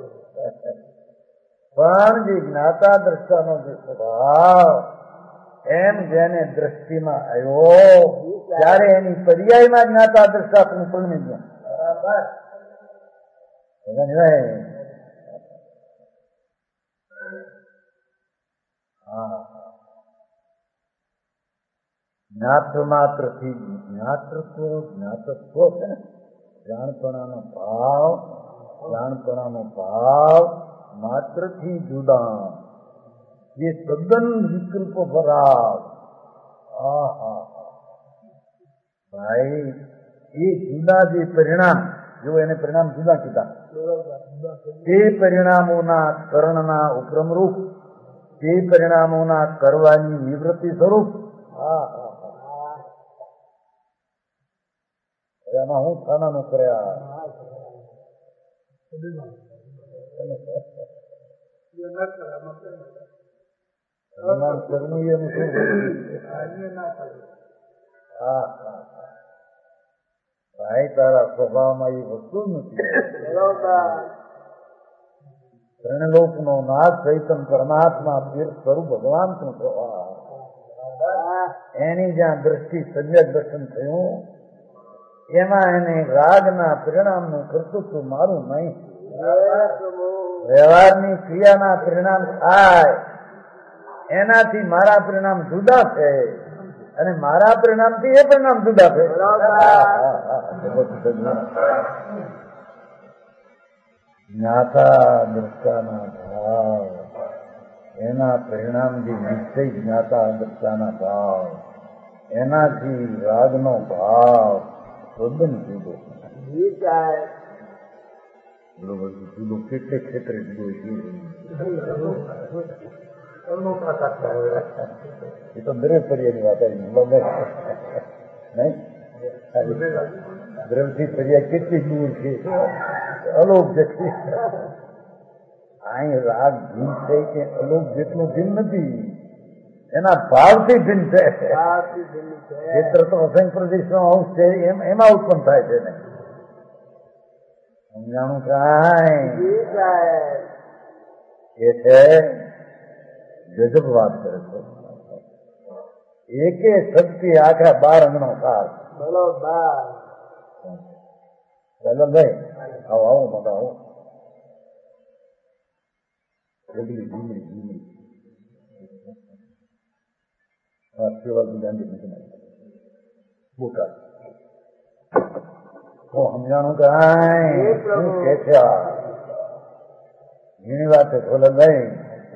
A: પણ જે જ્ઞાતા દ્રષ્ટાનો જે સ્વભાવ એમ જેને દ્રષ્ટિમાં આવ્યો ત્યારે એની પર્યાયમાં જ્ઞાતા દ્રષ્ટા પણ પરમી ગયો. હા જ્ઞાત્ર માત્ર થી જ્ઞાતૃત્વ જ્ઞાતત્વ છે ને જાણપણાનો ભાવ જાણપણાનો ભાવ માત્ર થી જુદા જે તદ્દન વિકલ્પ ભરાવ. હા હા ભાઈ એ જુદા જે પરિણામ, જો એને પરિણામ જુદા કીધા, તે પરિણામોના કર્ણના ઉપક્રમરૂપ, તે પરિણામોના કરવાની નિવૃત્તિ સ્વરૂપ. હા હા હા, એમાં હું ખાનાનું કર્યા કરવું એનું શું? હા હા, ભાઈ તારા સ્વભાવમાં એ વસ્તુ નથી. ત્રણલોક નો નાથ ચૈતન પરમાત્મા પીર સ્વરૂપ ભગવાન નું સ્વભાવ, એની જ્યાં દ્રષ્ટિ સમ્યક દર્શન થયું, એમાં એને રાગના પરિણામનું કર્તૃત્વ મારું નહીં. વ્યવહારની ક્રિયાના પરિણામ થાય એનાથી મારા પરિણામ જુદા છે, અને મારા પરિણામથી એ પરિણામ જુદા છે. જ્ઞાતા દ્રષ્ટાના ભાવ, એના પરિણામ જે નિશ્ચય જ્ઞાતા દ્રષ્ટાના ભાવ, એનાથી રાગનો ભાવ તદ્દન જુદો. બરોબર, જુદો કેટલે ક્ષેત્રે જુદો છે. એ તો દ્રવ્ય પર્યાની વાત આવી નહીં. દ્રવ્યથી પર્યા કેટલી દૂર છે, અલોક જેટલી. અહીં રાગ ભિન્ન છે કે અલોક જેટલું ભિન્ન નથી, એના ભાવથી ભિન્ન છે. ક્ષેત્ર તો અસંખ્ય પ્રદેશનો અંશ છે, એમ એમાં ઉત્પન્ન થાય છે ને. સમજાણું કાંઈ એ છે ગજબ વાત કરે છે. એકે શક્તિ આખા બાર અંગનો ખાસ. બોલો બાર. ચાલો ભાઈ, આવો આવો મોટા આવો. ડગલી ધીમડી ધીમડી સેવાથી ગાંધી નીકળી બોટા. તો સમજાણું કાંઈ શું કે છે? ઘણી વાત છે સોલનભાઈ.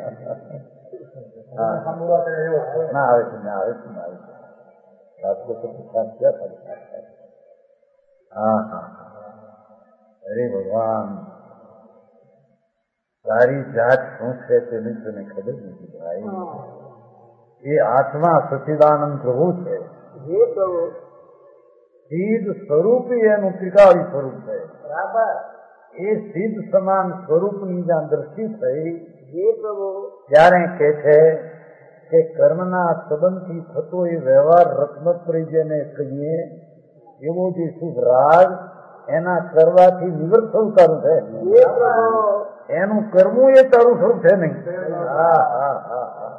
A: ના આવે છે, ના આવે છે, ના આવે છે. રાજકોટ ક્યાં થાય? હા હા, અરે ભગવાન, તારી જાત શું છે તેની તને ખબર નથી ભાઈ. એ આત્મા સચિદાનંદ પ્રભુ છે. સિદ્ધ સ્વરૂપી એનું ત્રિકાળી સ્વરૂપ છે. બરાબર. એ સિદ્ધ સમાન સ્વરૂપની જ્યાં દ્રષ્ટિ થઈ, ત્યારે કે છે કે કર્મના સંબંધથી થતો એ વ્યવહાર રત્નત્રય જેને કહીએ, એવો જે શુભ રાગ એના કરવાથી નિવૃત્ત થવું તારું છે. એનું કરવું એ તારું સ્વરૂપ છે નહીં. હા હા હા હા,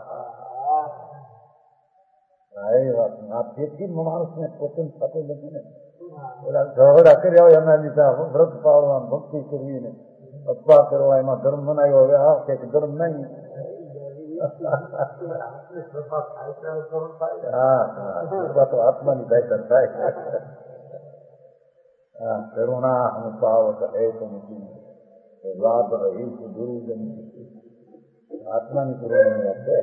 A: તેથી માણસને પોતે થતું નથી ને. બધા ઝઘડા કર્યા હોય એના લીધા વ્રત પાળવા, ભક્તિ કરવી ને અપવા કરવા, એમાં ધર્મ બનાવ્યો. હવે આ કે ધર્મ નહીં. હા હા, તો આત્માની બહેતર થાય. હા, કરુણા અનુપાવક એક નથી, લાભ રહી છે ગુરુજન. આત્માની કરુણાની વાત છે.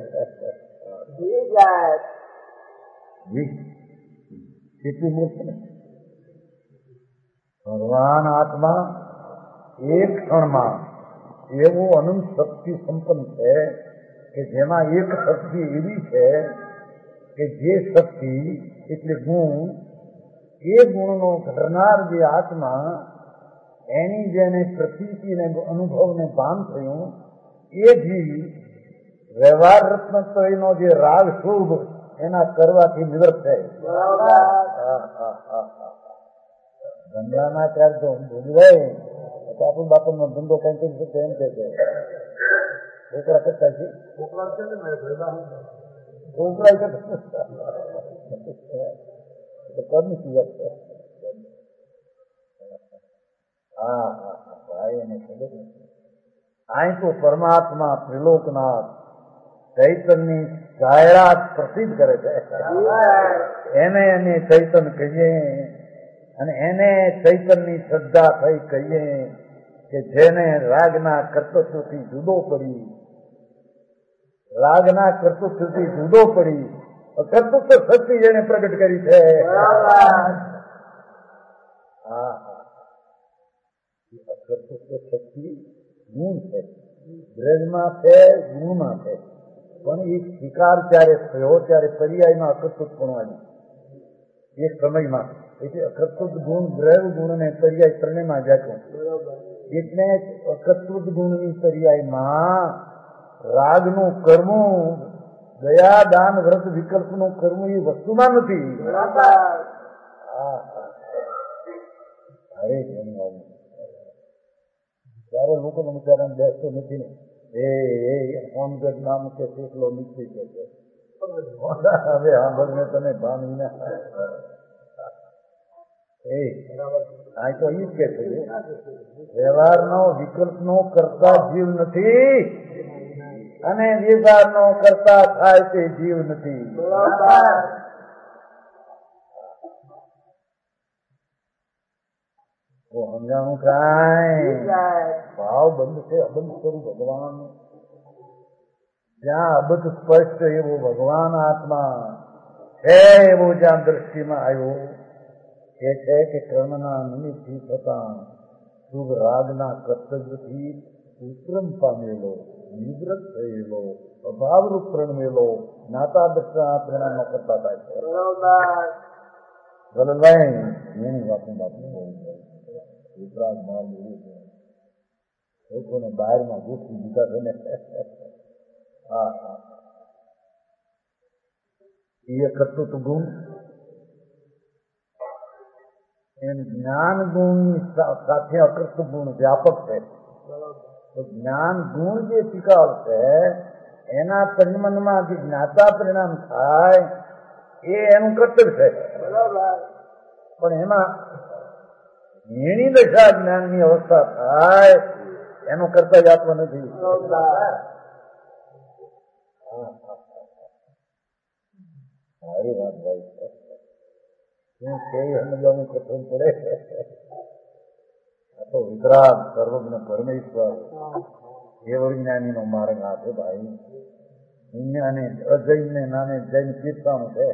A: કેટલી મોટી ને ભગવાન આત્મા એક ક્ષણમાં એવો અનંત શક્તિ સંપન્ન છે કે જેમાં એક શક્તિ એવી છે કે જે શક્તિ એટલે ગુણ, એ ગુણનો ઘડનાર જે આત્મા, એની જેને પ્રતીતિને અનુભવને ભાન થયું, એ જ વ્યવહાર રત્નત્રયનો જે રાગ શુભ એના કરવાથી નિવૃત્ત થાય. ધંધાના ચાર તો ભૂલી આપણું બાપુનો ધંધો કઈ કરી શકે એમ કે છોકરા કરતા છે. છોકરા છે ને છોકરા કરની વાત છે. હા હા ભાઈ, એને ખબર નથી. અહીં તો પરમાત્મા ત્રિલોકનાથ ચૈતનની જાહેરાત પ્રસિદ્ધ કરે છે. એને એને ચૈતન કહીએ, અને એને ચૈતનની શ્રદ્ધા થઈ કહીએ કે જેને રાગના કર્તૃત્વથી જુદો પડી, રાગના કર્તૃત્વથી જુદો પડી કર્તૃત્વ શક્તિ જેને પ્રગટ કરી છે. હા હા અકર્તૃત્વ શક્તિ ગુણ છે, દ્રવ્યમાં છે, ગુણમાં છે, પણ એ સ્વીકાર જ્યારે થયો ત્યારે પર્યાયમાં અકર્તૃત્વ પણ આવ્યું એક સમયમાં. એટલે અકર્તૃત્વ ગુણ દ્રવ્ય ગુણ અને પર્યાય ત્રણેયમાં જાતું. એટલે અકર્તૃત્વ ગુણની પર્યાયમાં રાગનું કરવું, દયા દાન વ્રત વિકલ્પનું કરવું એ વસ્તુમાં નથી. હા અરે જેમ આવું ત્યારે લોકોને બિચારાને બેસતો નથી ને એ ઓનગઢ નામ કે કેટલો નીકળી કે છે હવે સાંભળને તને ભાન એ આ તો એ જ કે છે વ્યવહારનો વિકલ્પનો કરતા જીવ નથી અને વ્યવહારનો કરતા થાય તે જીવ નથી. સમજાણું કાંઈ ભાવ બંધ છે અબંધ સ્વરૂપ ભગવાન, જ્યાં અબંધ સ્પષ્ટ એવો ભગવાન આત્મા છે એવો જ્યાં દ્રષ્ટિમાં આવ્યો એ છે કે કર્મના નિમિત્તથી થતા શુભ રાગના કર્તવ્યથી ઉત્ક્રમ પામેલો, નિવૃત્ત થયેલો, અભાવરૂપ પ્રણમેલો જ્ઞાતા દ્રષ્ટા પરિણામો કરતા થાય છે. ભલભાઈ એની વાતની વાત વિતરાગ માલ એવું છે લોકોને બહારમાં ગોઠવી દીધા છે ને. હા હા એ કર્તૃત્વ ગુણ એમ જ્ઞાન ગુણની સાથે અકર્તૃત્વ ગુણ વ્યાપક છે. તો જ્ઞાન ગુણ જે સ્વીકારશે એના પરિમનમાં જે જ્ઞાતા પરિણામ થાય એ એનું કર્તવ્ય છે. પણ એમાં એની દશા જ્ઞાનની અવસ્થા થાય એનો કર્તવ્ય આત્મ નથી. સારી વાત ભાઈ શું કેવી સમજવાનું કઠિન પડે. આ તો વિતરાગ સર્વજ્ઞ પરમેશ્વર એ વિજ્ઞાની નો માર્ગ આપે ભાઈ. વિજ્ઞાને અજૈનને નામે જૈન કીર્તાનું છે.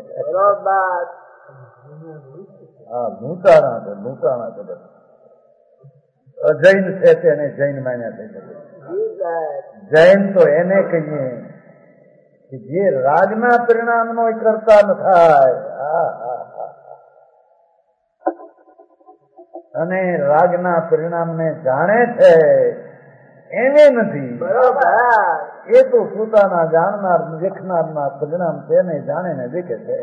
A: હા લૂંટાણા છે, લૂંટાણા છે બધા અજૈન છે તેને જૈન માન્યા છે. જૈન તો એને કહીએ કે જે રાગના પરિણામનો કરતા ન થાય અને રાગના પરિણામને જાણે છે એને નથી. એ તો પોતાના જાણનાર દેખનારના પરિણામ તેને જાણે ને દેખે છે.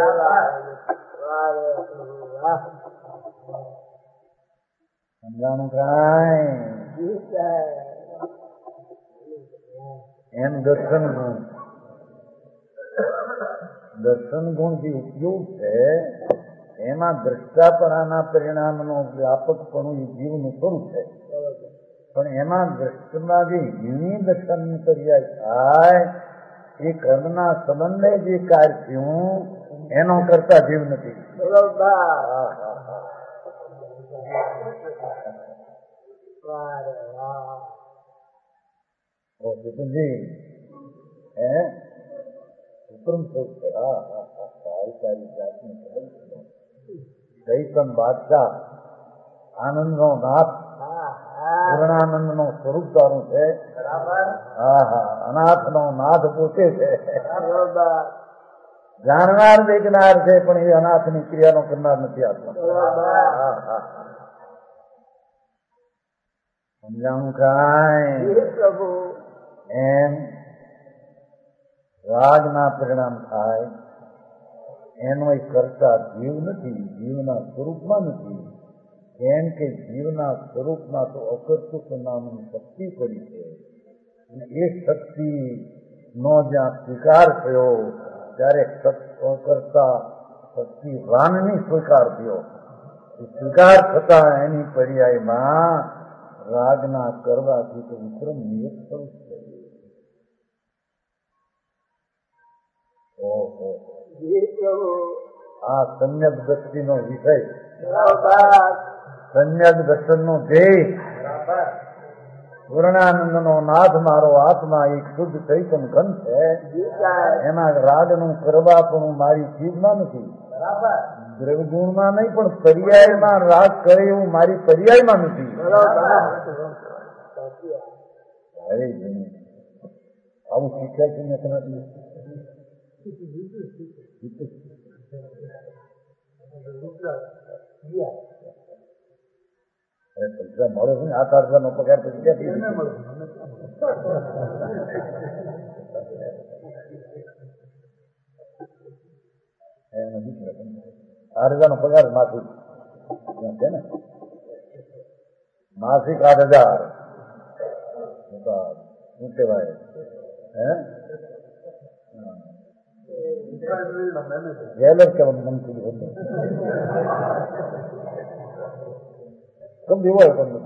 A: સમજાણું કાંઈ એમ દર્શન ગુણ, દર્શન ગુણ જે ઉપયોગ છે એમાં દ્રષ્ટાપરાના પરિણામનો વ્યાપકપણું એ જીવનું સ્વરૂપ છે. પણ એમાં દ્રષ્ટમાં જે જીવની દર્શનની પર્યાય થાય એ કર્મના સંબંધે જે કાર્ય થયું એનો કરતા જીવ નથી. જી હે ઉત્તમ સ્વરૂપ છે. હા હા હા સારી સારી જાતની ચૈતન બાદશાહ આનંદનો નાથ પૂર્ણાનંદ નો સ્વરૂપ તારું છે. હા હા અનાથ નો નાથ પોતે છે. જાણનાર દેખનાર છે પણ એ અનાથની ક્રિયાનો કરનાર નથી આપતો. સમજાણું કાંઈ એમ રાગના પરિણામ થાય એનો એ કરતા જીવ નથી, જીવના સ્વરૂપમાં નથી. કેમ કે જીવના સ્વરૂપમાં તો અકર્તૃત્વ નામની શક્તિ પડી છે. એ શક્તિ નો જ્યાં સ્વીકાર થયો ત્યારે કરતા શક્તિ વાનની સ્વીકાર થયો. સ્વીકાર થતા એની પર્યાયમાં રાગના કરવાથી તો વિક્રમ નિયત થવું છે. ઓહો આ સમ્યક દ્રષ્ટિનો વિષય, સમ્યક દર્શનનો ધ્યેય પૂર્ણાનંદ નો નાથ મારો આત્મા એક શુદ્ધ ચૈતન ઘન છે. એમાં રાગનું કરવાપણું મારી ચીજમાં નથી. દ્રવ્યગુણમાં નહીં પણ પર્યાયમાં રાગ કરે એવું મારી પર્યાયમાં નથી. આવું શીખ્યા છે ને તમારી પૈસા મળે છે ને આઠ આઠ હજાર નો પગાર પછી ક્યાંથી મળે? આઠ હજાર નો પગાર માસિક છે ને, માસિક આઠ હજાર શું કહેવાય હે જેલર કહેવાનું મન થયું હતું. કમ દેવો તમને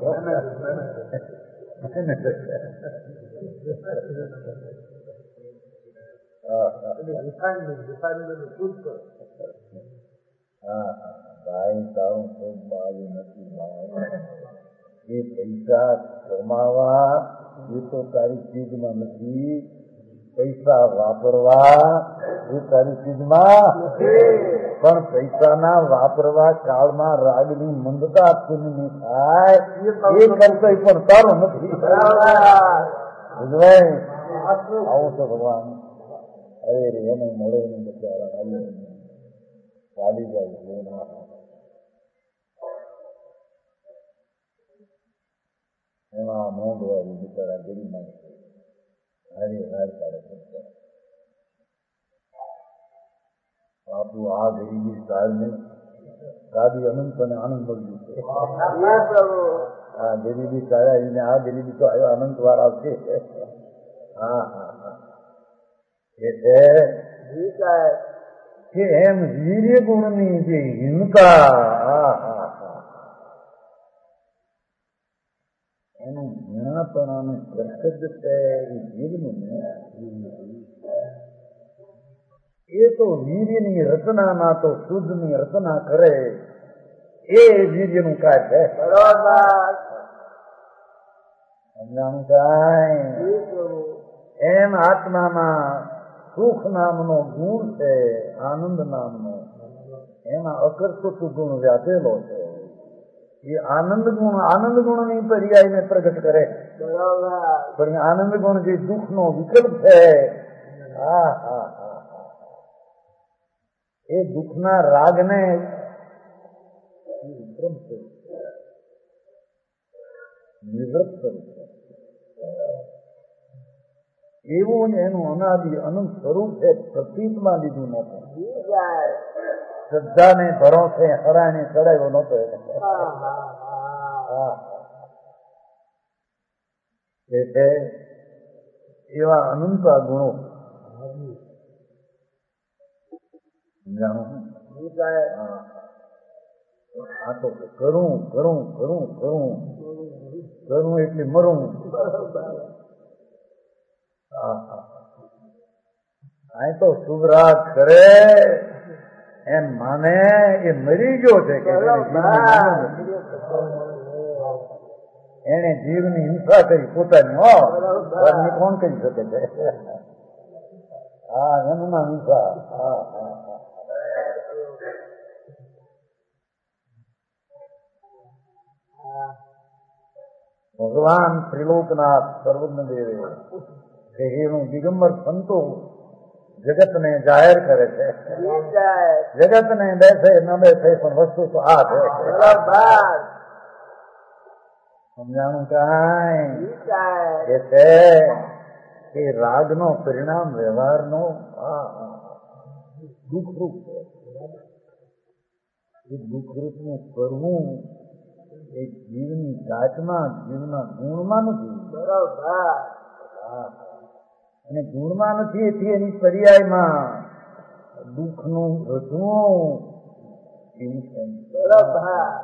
A: ભાઈ તારું ખૂબ મારું નથી. એ પૈસા કમાવા એ તો તારી ચીજમાં નથી, પૈસા વાપરવા એ તારી ચીજમાં પણ પૈસાના વાપરવા કાળમાં રાગની મંદતા પૂર્ણની થાય એ કરતો પણ તારો નથી. બુજવાય આવું તો ભગવાન અરે એને મળે ને બચારા ચાલી જાય. એમાં નોંધવાળી બિચારા ગરીબ માણસો હારી હાર કાઢે. આપણું આ ગરીબી કાળને ગાદી અનંત અને આનંદ મળ્યું છે. આ ગરીબી કાળે આવીને આ ગરીબી તો આવ્યો અનંત વાર આવશે. હા હા હા એટલે કે એમ વીર્ય ગુણની જે હિંમતા હા હા હા એનું જ્ઞાપણાનું કર્તવ્ય છે એ વીરનું એ તો વીર્યની રચનામાં તો શુદ્ધની રચના કરે એ વીર્યનું કાર્ય છે. બરોબર સમજાણું કાંઈ? એમ આત્મામાં સુખ નામનો ગુણ છે, આનંદ નામનો એમાં અકર્તૃત્વ ગુણ વ્યાપેલો છે. એ આનંદ ગુણ આનંદ ગુણની પર્યાયને પ્રગટ કરે. પણ આનંદ ગુણ જે દુઃખનો વિકલ્પ છે હા હા હા એ દુઃખના રાગને નિવૃત્ત કરે છે. એવું એનું અનાદિ અનંત સ્વરૂપ છે. પ્રતીતમાં લીધું નહોતું. શ્રદ્ધાને ભરોસે હરાને ચડાવ્યો નહોતો. એટલે એવા અનંત ગુણો આ તો કરું કરું કરું કરું કરું એટલે મરું. આ તો શુભરાગ કરે એમ માને એ મરી ગયો છે કે એને જીવની હિંસા કરી પોતાની. હો કોણ કરી શકે છે? હા એનું નામ હિંસા. હા હા ભગવાન ત્રિલોકનાથ સર્વજ્ઞ દેવે એનું દિગંબર સંતો જગતને જાહેર કરે છે. જગતને બેસે ન બેસે પણ વસ્તુ તો આ છે. સમજાણું કાંઈ? એ છે કે રાગનો પરિણામ વ્યવહારનો દુઃખરૂપ છે. એ દુઃખરૂપનું કરવું એ જીવની જાતમાં જીવના ગુણમાં નથી. બરાબર. અને ગુણમાં નથી એથી એની પર્યાયમાં દુઃખનું રચવું એવું છે. બરાબર.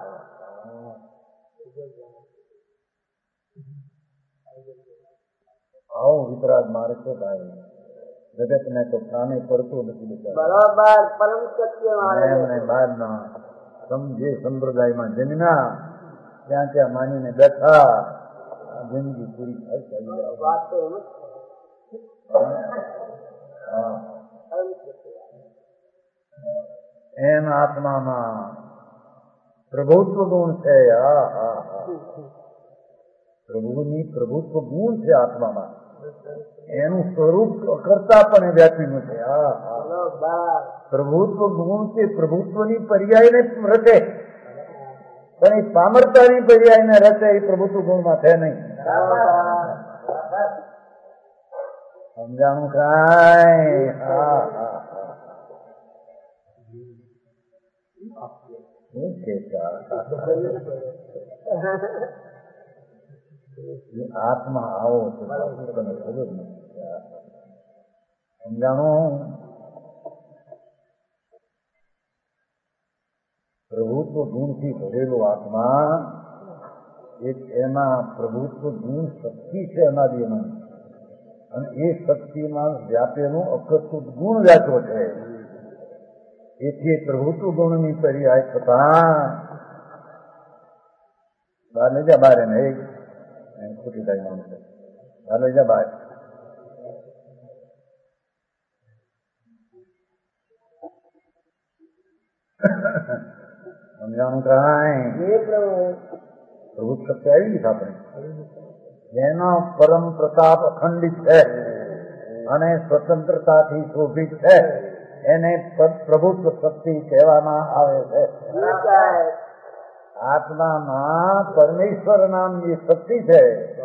A: આવો વિતરાગ મારે છે ભાઈ. જગત ને તો કામે પડતું નથી. બરાબર. પરમ સત્ય એમને બહારના સમજે સંપ્રદાયમાં જન્મ્યા ત્યાં ત્યાં માનીને બેઠા જિંદગી પૂરી થાય. વાત એમ આત્મામાં પ્રભુત્વ ગુણ છે. હા હા હા પ્રભુની પ્રભુત્વ ગુણ છે આત્મામાં. એનું સ્વરૂપ કરતા પણ વ્યાપીનું છે. હા હા પ્રભુત્વ ગુણ છે પ્રભુત્વની પર્યાયને રચે, પણ એ પામરતાની પર્યાયને રચે એ પ્રભુત્વ ગુણમાં છે નહીં. સમજાણું કાંઈ? હા હા આત્મા આવો છે તને ખબર નથી. સમજાણું? પ્રભુત્વ ગુણથી ભરેલો આત્મા એક એના પ્રભુત્વ ગુણ શક્તિ છે અનાદિમાં, અને એ શક્તિમાં વ્યાપેલું અકૃત ગુણ વ્યાપો છે. એથી પ્રભુત્વ ગુણની પર્યાય થતા બહાર લઈ જા, બહાર એને એક ખોટી થાય માણસ બહાર લઈ જા, બહાર. સમજાણું કાંઈ? પ્રભુ શક્તિ આવી ગઈ આપણે, જેનો પરમ પ્રતાપ અખંડિત છે અને સ્વતંત્રતાથી શોભિત છે, એને પ્રભુત્વ શક્તિ કહેવામાં આવે છે. આત્મામાં પરમેશ્વર નામની શક્તિ છે.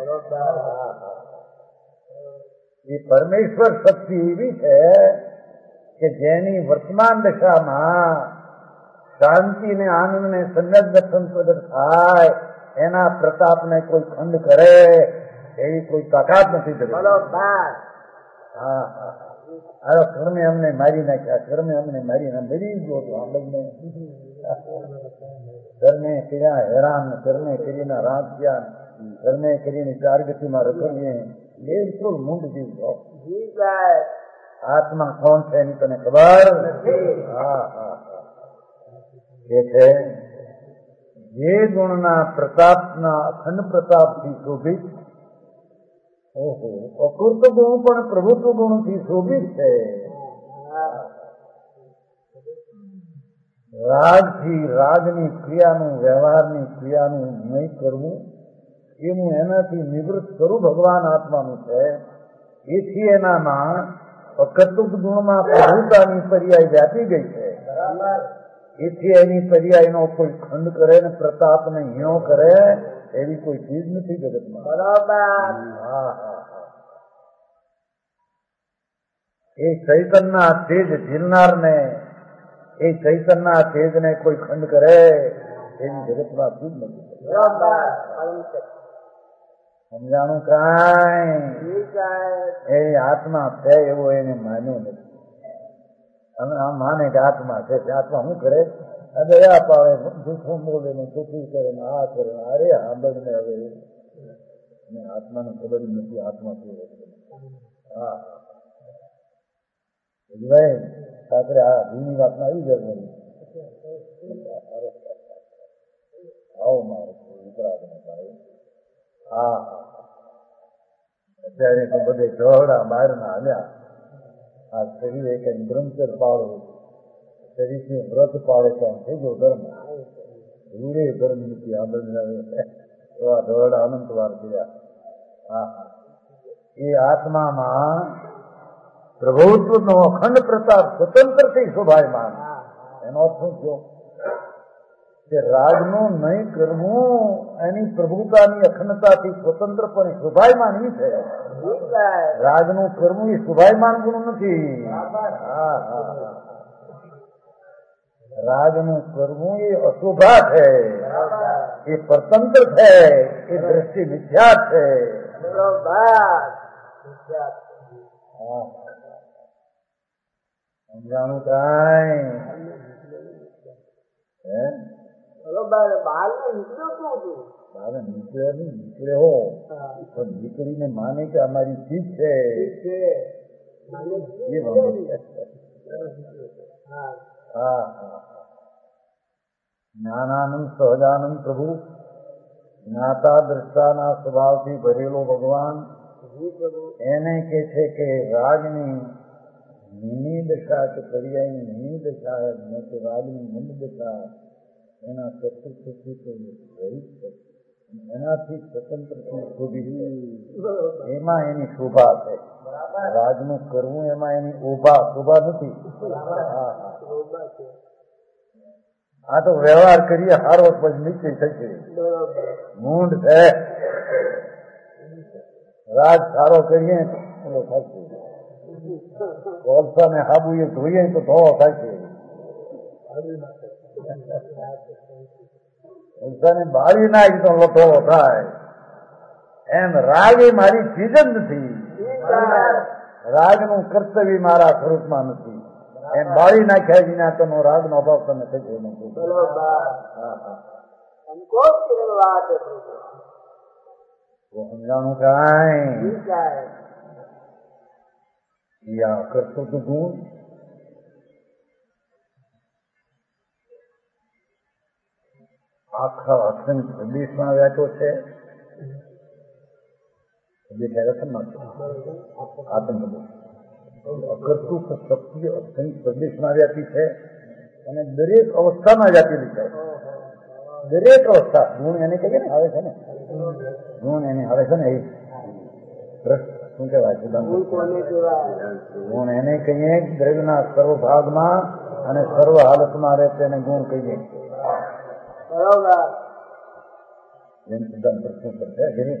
A: એ પરમેશ્વર શક્તિ એવી છે કે જેની વર્તમાન દશામાં શાંતિ ને આનંદ ને સમ્યક દર્શન પ્રગટ થાય, એના પ્રતાપને કોઈ ખંડ કરે એવી કોઈ તાકાત નથી કરી. હા હા કર્મે અમને મારી નાખ્યા, કર્મે અમને મારી મરી ગયો તો આનંદને કર્મે કર્યા હેરાન, કર્મે કરીને રાંચ્યા, કર્મે કરીને ચાર ગતિમાં રખડીએ. બિલકુલ મૂંડ જીવ. આત્મા કોણ છે એની તને ખબર? હા હા એ છે જે ગુણના પ્રતાપના અખંડ પ્રતાપથી શોભિત. ઓહો અકૃત ગુણ પણ પ્રભુત્વ ગુણથી શોભિત છે. રાગથી રાગની ક્રિયાનું વ્યવહારની ક્રિયાનું નહીં કરવું એનું એનાથી નિવૃત્ત સ્વરૂપ ભગવાન આત્માનું છે. એથી એનામાં અકૃત ગુણમાં પ્રભુતાની પર્યાય વ્યાપી ગઈ છે. એથી એની પર્યાયનો કોઈ ખંડ કરે ને પ્રતાપને હીણો કરે એવી કોઈ ચીજ નથી જગતમાં. બરાબર. હા હા એ ચૈતનના તેજ ઝીલનારને, એ ચૈતનના તેજને કોઈ ખંડ કરે એવી જગતમાં ચીજ નથી. સમજાણું કાંઈ? એ આત્મા છે એવો એને માન્યો નથી. અને આમ માને કે આત્મા છે, આત્મા શું કરે? દયા પાવે, જૂઠું બોલે ને ચૂકી કરે ને આ કરે ને અરે આંબળને હવે આત્માને ખબર નથી આત્મા કેવો છે. હા ભાઈ સાથે આ ભીની વાતમાં આવી જાય. આવો મારો ઉતરાગ હા અત્યારે તો બધે ઢોળા બહારના હાલ્યા. આ શરીરે કઈ બ્રહ્મચર પાડો, શરીરને વ્રત પાડે તો થઈ ગયો ધર્મ. રૂડે ધર્મ નથી આંબળ એવા ઢોળા અનંત વાર થયા. હા એ આત્મામાં પ્રભુત્વનો અખંડ પ્રતાપ સ્વતંત્રથી શોભાયમાન. એનો અર્થ શું થયો કે રાગનું નહીં કરવું એની પ્રભુતાની અખંડતાથી સ્વતંત્રપણે શોભાયમાન એ છે. રાગનું કરવું એ શોભાયમાન ગુણ નથી. હા હા રાગનું કરવું એ અશોભા છે, એ પરતંત્ર છે, એ દ્રષ્ટિ મિથ્યા છે. સમજાણું કાંઈ? હે બરોબર. બહાર નીકળ્યો શું હતું? બહાર નીકળે નહીં, નીકળે હો પણ નીકળીને માને કે અમારી ચીજ છે એ હા જ્ઞાનાનંદ સહજાનંદ પ્રભુ જ્ઞાતા દ્રષ્ટાના સ્વભાવથી ભરેલો ભગવાન એને કે છે કે રાગની નિની દશા કે પર્યાયની નિની દશા ન કે રાગની મંદ દશા એના ચતુર્થથી તો રહી છે. એનાથી સ્વતંત્રથી શોભી એમાં એની શોભા છે. રાજનું કરવું એમાં એની ઓભા શોભા નથી. આ તો વ્યવહાર કરીએ હારો પછી નીચે થશે. મૂંઢ છે રાજ સારો કરીએ તો થશે. કોલસા ને હાબુ એ ધોઈએ તો ધોવો થશે. કોલસાને બાળી નાખ તો લથો થાય. એમ રાગ એ મારી ચીજ જ નથી. રાગનું કર્તવ્ય મારા સ્વરૂપમાં નથી. એમ બાળી નાખ્યા વિના તેનો રાગનો અભાવ તમે થશે નથી. સમજાણું કાંઈ કરતો તો ગુણ આખા અસંખ્ય પ્રદેશમાં વ્યાચો છે. અકર્તૃક શક્તિ અસંખ્ય પ્રદેશમાં વ્યાપી છે અને દરેક અવસ્થામાં વ્યાપેલી છે. દરેક અવસ્થા ગુણ એને કહીએ ને આવે છે ને ગુણ એને આવે છે ને એ શું કહેવાય ગુણ એને કહીએ દ્રવ્યના સર્વ ભાગમાં અને સર્વ હાલતમાં રહે તેને ગુણ કહીએ. એમ સિદ્ધાંત પ્રશ્ન કરશે ઘણી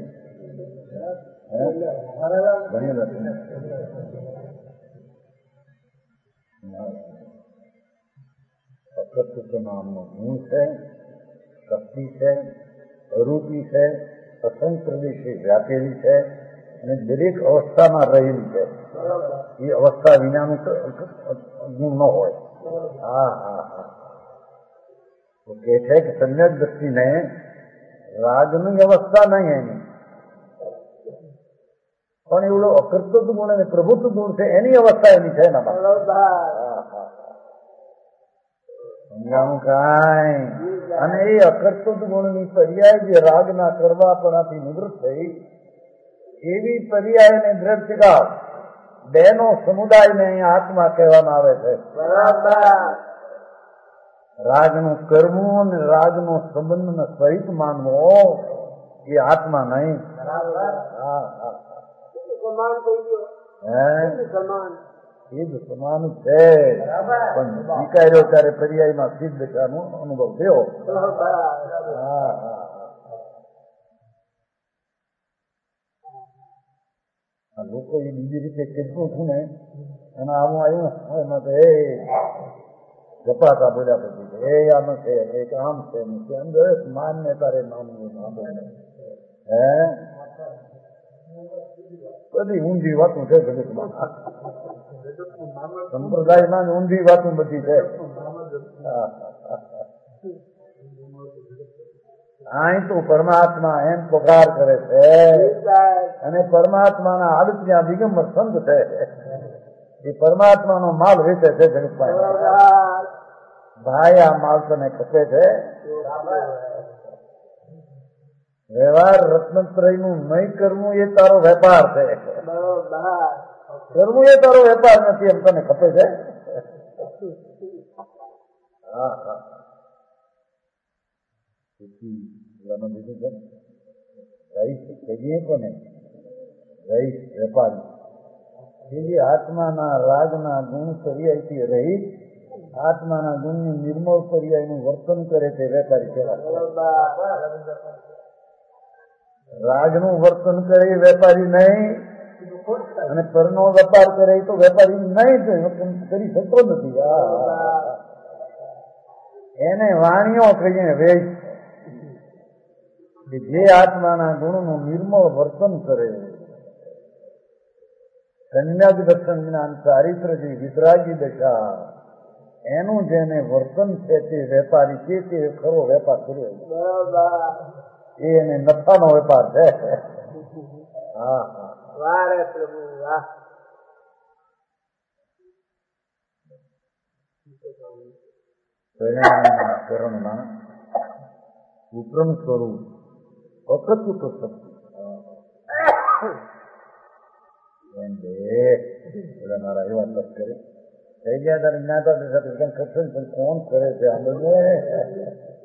A: અકર્તૃત્વ નામનો ગુણ છે, શક્તિ છે, અરૂપી છે, અસંખ્ય પ્રદેશી વ્યાપેલી છે અને દરેક અવસ્થામાં રહેલી છે. એ અવસ્થા વિનાનું ગુણ ન હોય. હા હા હા તો કે છે કે સમ્યક દ્રષ્ટિને રાગની અવસ્થા નહીં એની પણ એવડો અકર્તૃત્વ ગુણ અને પ્રભુત્વ ગુણ છે એની અવસ્થા એની છે. સમજાણું કાંઈ. અને એ અકર્તૃત્વ ગુણની પર્યાય જે રાગના કરવાપણાથી નિવૃત્ત થઈ એવી પર્યાય અને દ્રઢ શિકાર બેનો સમુદાયને અહીંયા આત્મા કહેવામાં આવે છે. રાગનું કરવું અને રાગનો સંબંધ સહિત માનવો એ આત્મા નહીં. હા હા એ જ સમાન છે પણ સ્વીકાર્યો ત્યારે પર્યાયમાં સિદ્ધ દશાનો અનુભવ થયો. હા હા આ લોકો એ બીજી રીતે કેટલું છું ને એના આવું આવ્યું એમાં તો એ ગપાતા બોલ્યા પછી એ આમ છે એક આમ છે અંદર માનને તારે માનવું હે બધી ઊંધી વાતું છે જગતમાં. સંપ્રદાયમાં ઊંધી વાતું બધી છે. અહીં તો પરમાત્મા એમ પગાર કરે છે અને પરમાત્માના હાલત ત્યાં દિગંબર સંત છે. એ પરમાત્માનો માલ વેચે છે જગતમાં. ભાઈ આ માલ તને ખપે છે. વ્યવહાર રત્નત્રયનું નહીં કરવું એ તારો વેપાર છે. કરવું એ તારો વેપાર નથી એમ તને ખપે છે. હા હા બીજું છે રહીશ કહીએ કોને રહીશ વેપારી એ આત્માના રાગના ગુણ પર્યાયથી રહીશ આત્માના ગુણની નિર્મળ પર્યાયનું વર્તન કરે છે વેપારી કહેવાય. રાગનું વર્તન કરે એ વેપારી નહીં અને પરનો વેપાર કરે તો વેપારી નહીં કરી શકતો નથી. એને વાણીઓ કહીએ વેચ કે જે આત્માના ગુણનું નિર્મળ વર્તન કરે સમ્યક દર્શન જ્ઞાન ચારિત્ર જે વિતરાગી દશા એનું જેને વર્તન છે તે વેપારી છે તે ખરો વેપાર કર્યો એ એને નફાનો વેપાર છે. હા હા વારે પ્રભુ વાહ. કરણના ઉપરમ સ્વરૂપ અકર્તૃત્વ શક્તિ બધા મારા એવા તપ કરે થઈ ગયા ત્યારે જ્ઞાતા દેખાતા કરશે પણ કોણ કરે છે આ બધું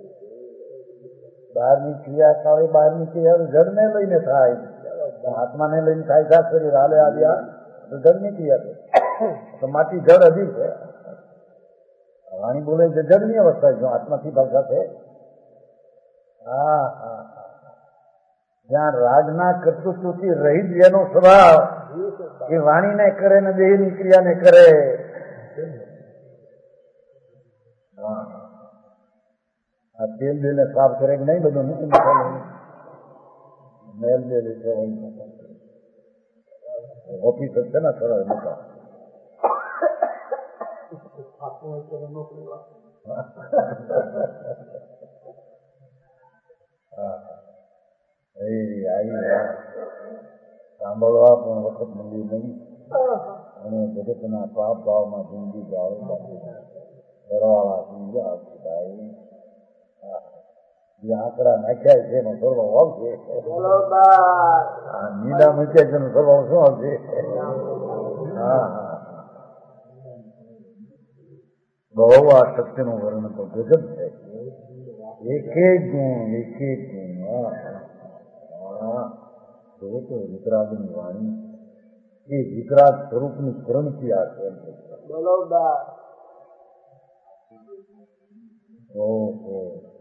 A: બહારની ક્રિયા કાળે બહારની ક્રિયા જળને લઈને થાય આત્માને લઈને થાય ખાસ કરી હાલે આવ્યા તો જળની ક્રિયા છે તો માટી જળ હજી છે વાણી બોલે છે જળની અવસ્થા જો આત્માથી ભાષા છે હા હા જ્યાં રાજના કર્તૃત્વથી રહિત એનો સ્વભાવ એ વાણીને કરે ને દેહની ક્રિયાને કરે આ તેલ બેલ સાફ કરે કે નહીં બધું નથી મેલ બેલ ઓફિસર છે ને સરળ નતા સાંભળવા પણ વખત મળ્યું નહીં અને જગતના પાપ ભાવમાં જિંદગી જાઓ કરવાળા ભાઈ જે આંકડા નાખ્યા છે એનો સ્વભાવ આવશે નીડા મૂક્યા છે એનો સ્વભાવ શું આવશે હા હા બહુ આ સત્યનું વર્ણન તો ગજબ છે એક એક ગુણ એક એક ગુણ હા જોવો તો વિતરાગની વાણી એ વિતરાગ સ્વરૂપની ક્રમથી આ છે ઓહો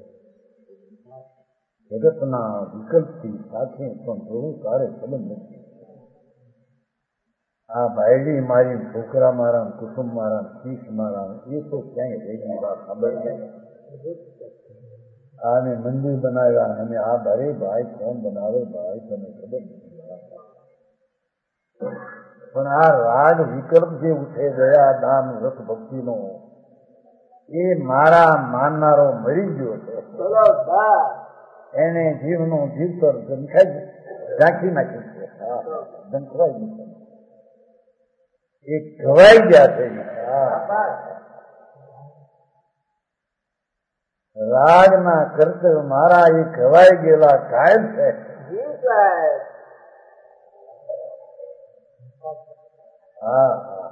A: જગતના વિકલ્પથી સાથે પણ બહુ સારે સંબંધ નથી આ બાયડી મારી છોકરા મારા કુટુંબ મારા શીશ મારા એ તો ક્યાંય રહી વાત ખબર નહીં આને મંદિર બનાવ્યા અને આ ભારે ભાઈ કોણ બનાવે ભાઈ તને ખબર નથી પણ આ રાગ વિકલ્પ જે ઉઠે ગયા દાન રસ ભક્તિનો એ મારા માનનારો મરી ગયો છે એને જીવનો જીવતર ઝંખાઈ ઝાંખી નાખી છે ઝંખવાઈ ગયું એ ઘવાઈ ગયા છે રાગના કર્તવ્ય મારા એ ઘવાઈ ગયેલા ઘાયલ છે હા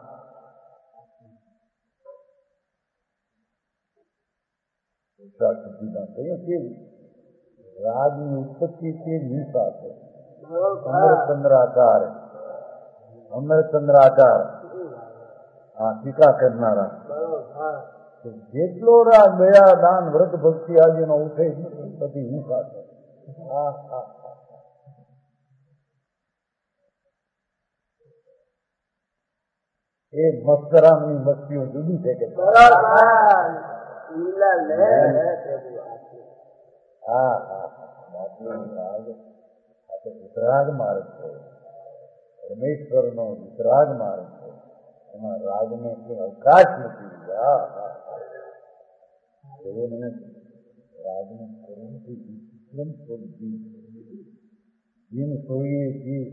A: રાગની ઉત્પત્તિ છે હિંસા છે અમરચંદ્રાકાર અમરચંદ્રાકાર આ ટીકા કરનારા જેટલો રાગ ગયા દાન વ્રત ભક્તિ આજનો ઉઠે બધી હિંસા છે એ મસ્કરામની મસ્તીઓ જુદી છે કે હા હા રાગ આ તો વિતરાગ માર્ગ છે પરમેશ્વર નો વિતરાગ માર્ગ છે એમાં રાગને કઈ અવકાશ નથી રાગને કરમથી વિક્રમ સ્વરૂપી જીન સોઈએ જીવ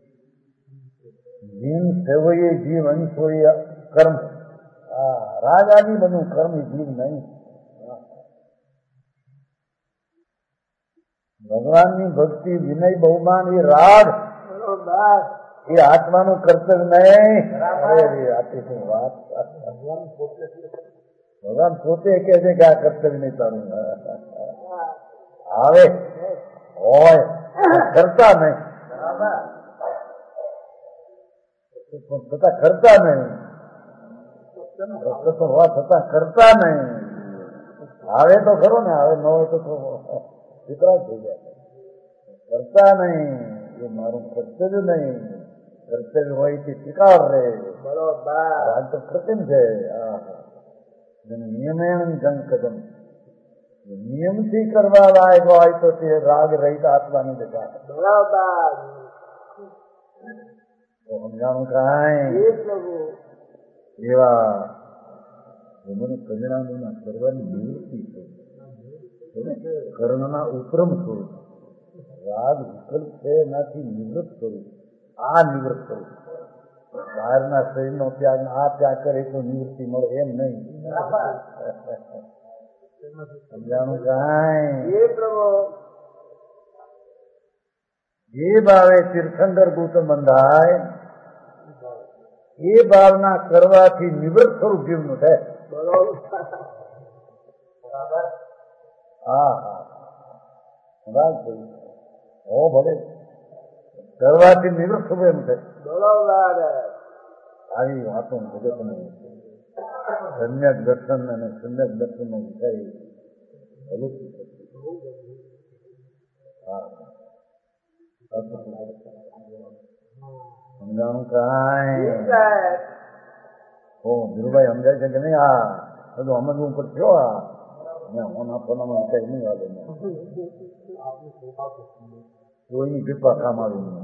A: જીન સેવઈએ જીવ અહીં સોઈએ કર્મ હા રાગ આદિ બધું કર્મ જીવ નહીં ભગવાનની ભક્તિ વિનય બહુમાન એ રાગ એ આત્માનું કર્તવ્ય નહીં આથી વાત ભગવાન પોતે કે છે કે આ કર્તવ્ય નહીં તારું આવે હોય કરતા નહીં છતાં કરતા નહીં હોવા છતાં કરતા નહીં આવે તો ખરો ને આવે ન હોય તો વિતરાગ થઈ જાય કરતા નહીં એ મારું કર્તવ્ય નહીં કર્તવ્ય હોય તે સ્વીકાર રહે રાગ તો કૃત્રિમ છે નિયમેણ જંગ કદમ નિયમથી કરવા લાયક હોય તો તે રાગ રહિત આત્માની દશા સમજાણું કાંઈ એવા મને પરિણામોના કરવાની નિવૃત્તિ છે કર્ણના ઉપરમ સ્વરૂપ રાગ વિકલ્પ છે એનાથી નિવૃત્ત સ્વરૂપ આ નિવૃત્ત સ્વરૂપ બહારના શરીરનો ત્યાગ આ ત્યાગ કરે તો નિવૃત્તિ મળે એમ નહીં સમજાણું કાંઈ જે ભાવે તીર્થંકર ગૌતમ બંધાય એ ભાવના કરવાથી નિવૃત્ત સ્વરૂપ જીવનું છે. હા હા વાત થઈ હો ભલે કરવાથી નિવૃત્ત સ્વરૂપ એમ છે. આવી વાતો જગતને સમ્યક દર્શન અને સમ્યક દર્શન નો વિષય સમજાણું કાંઈ ઓ ધીરુભાઈ સમજાય છે કે નહીં? આ બધું સમજવું પડશે. આ હોના ફોનામાં કઈ નહીં આવે, કોઈની કૃપા કામ આવી નહીં.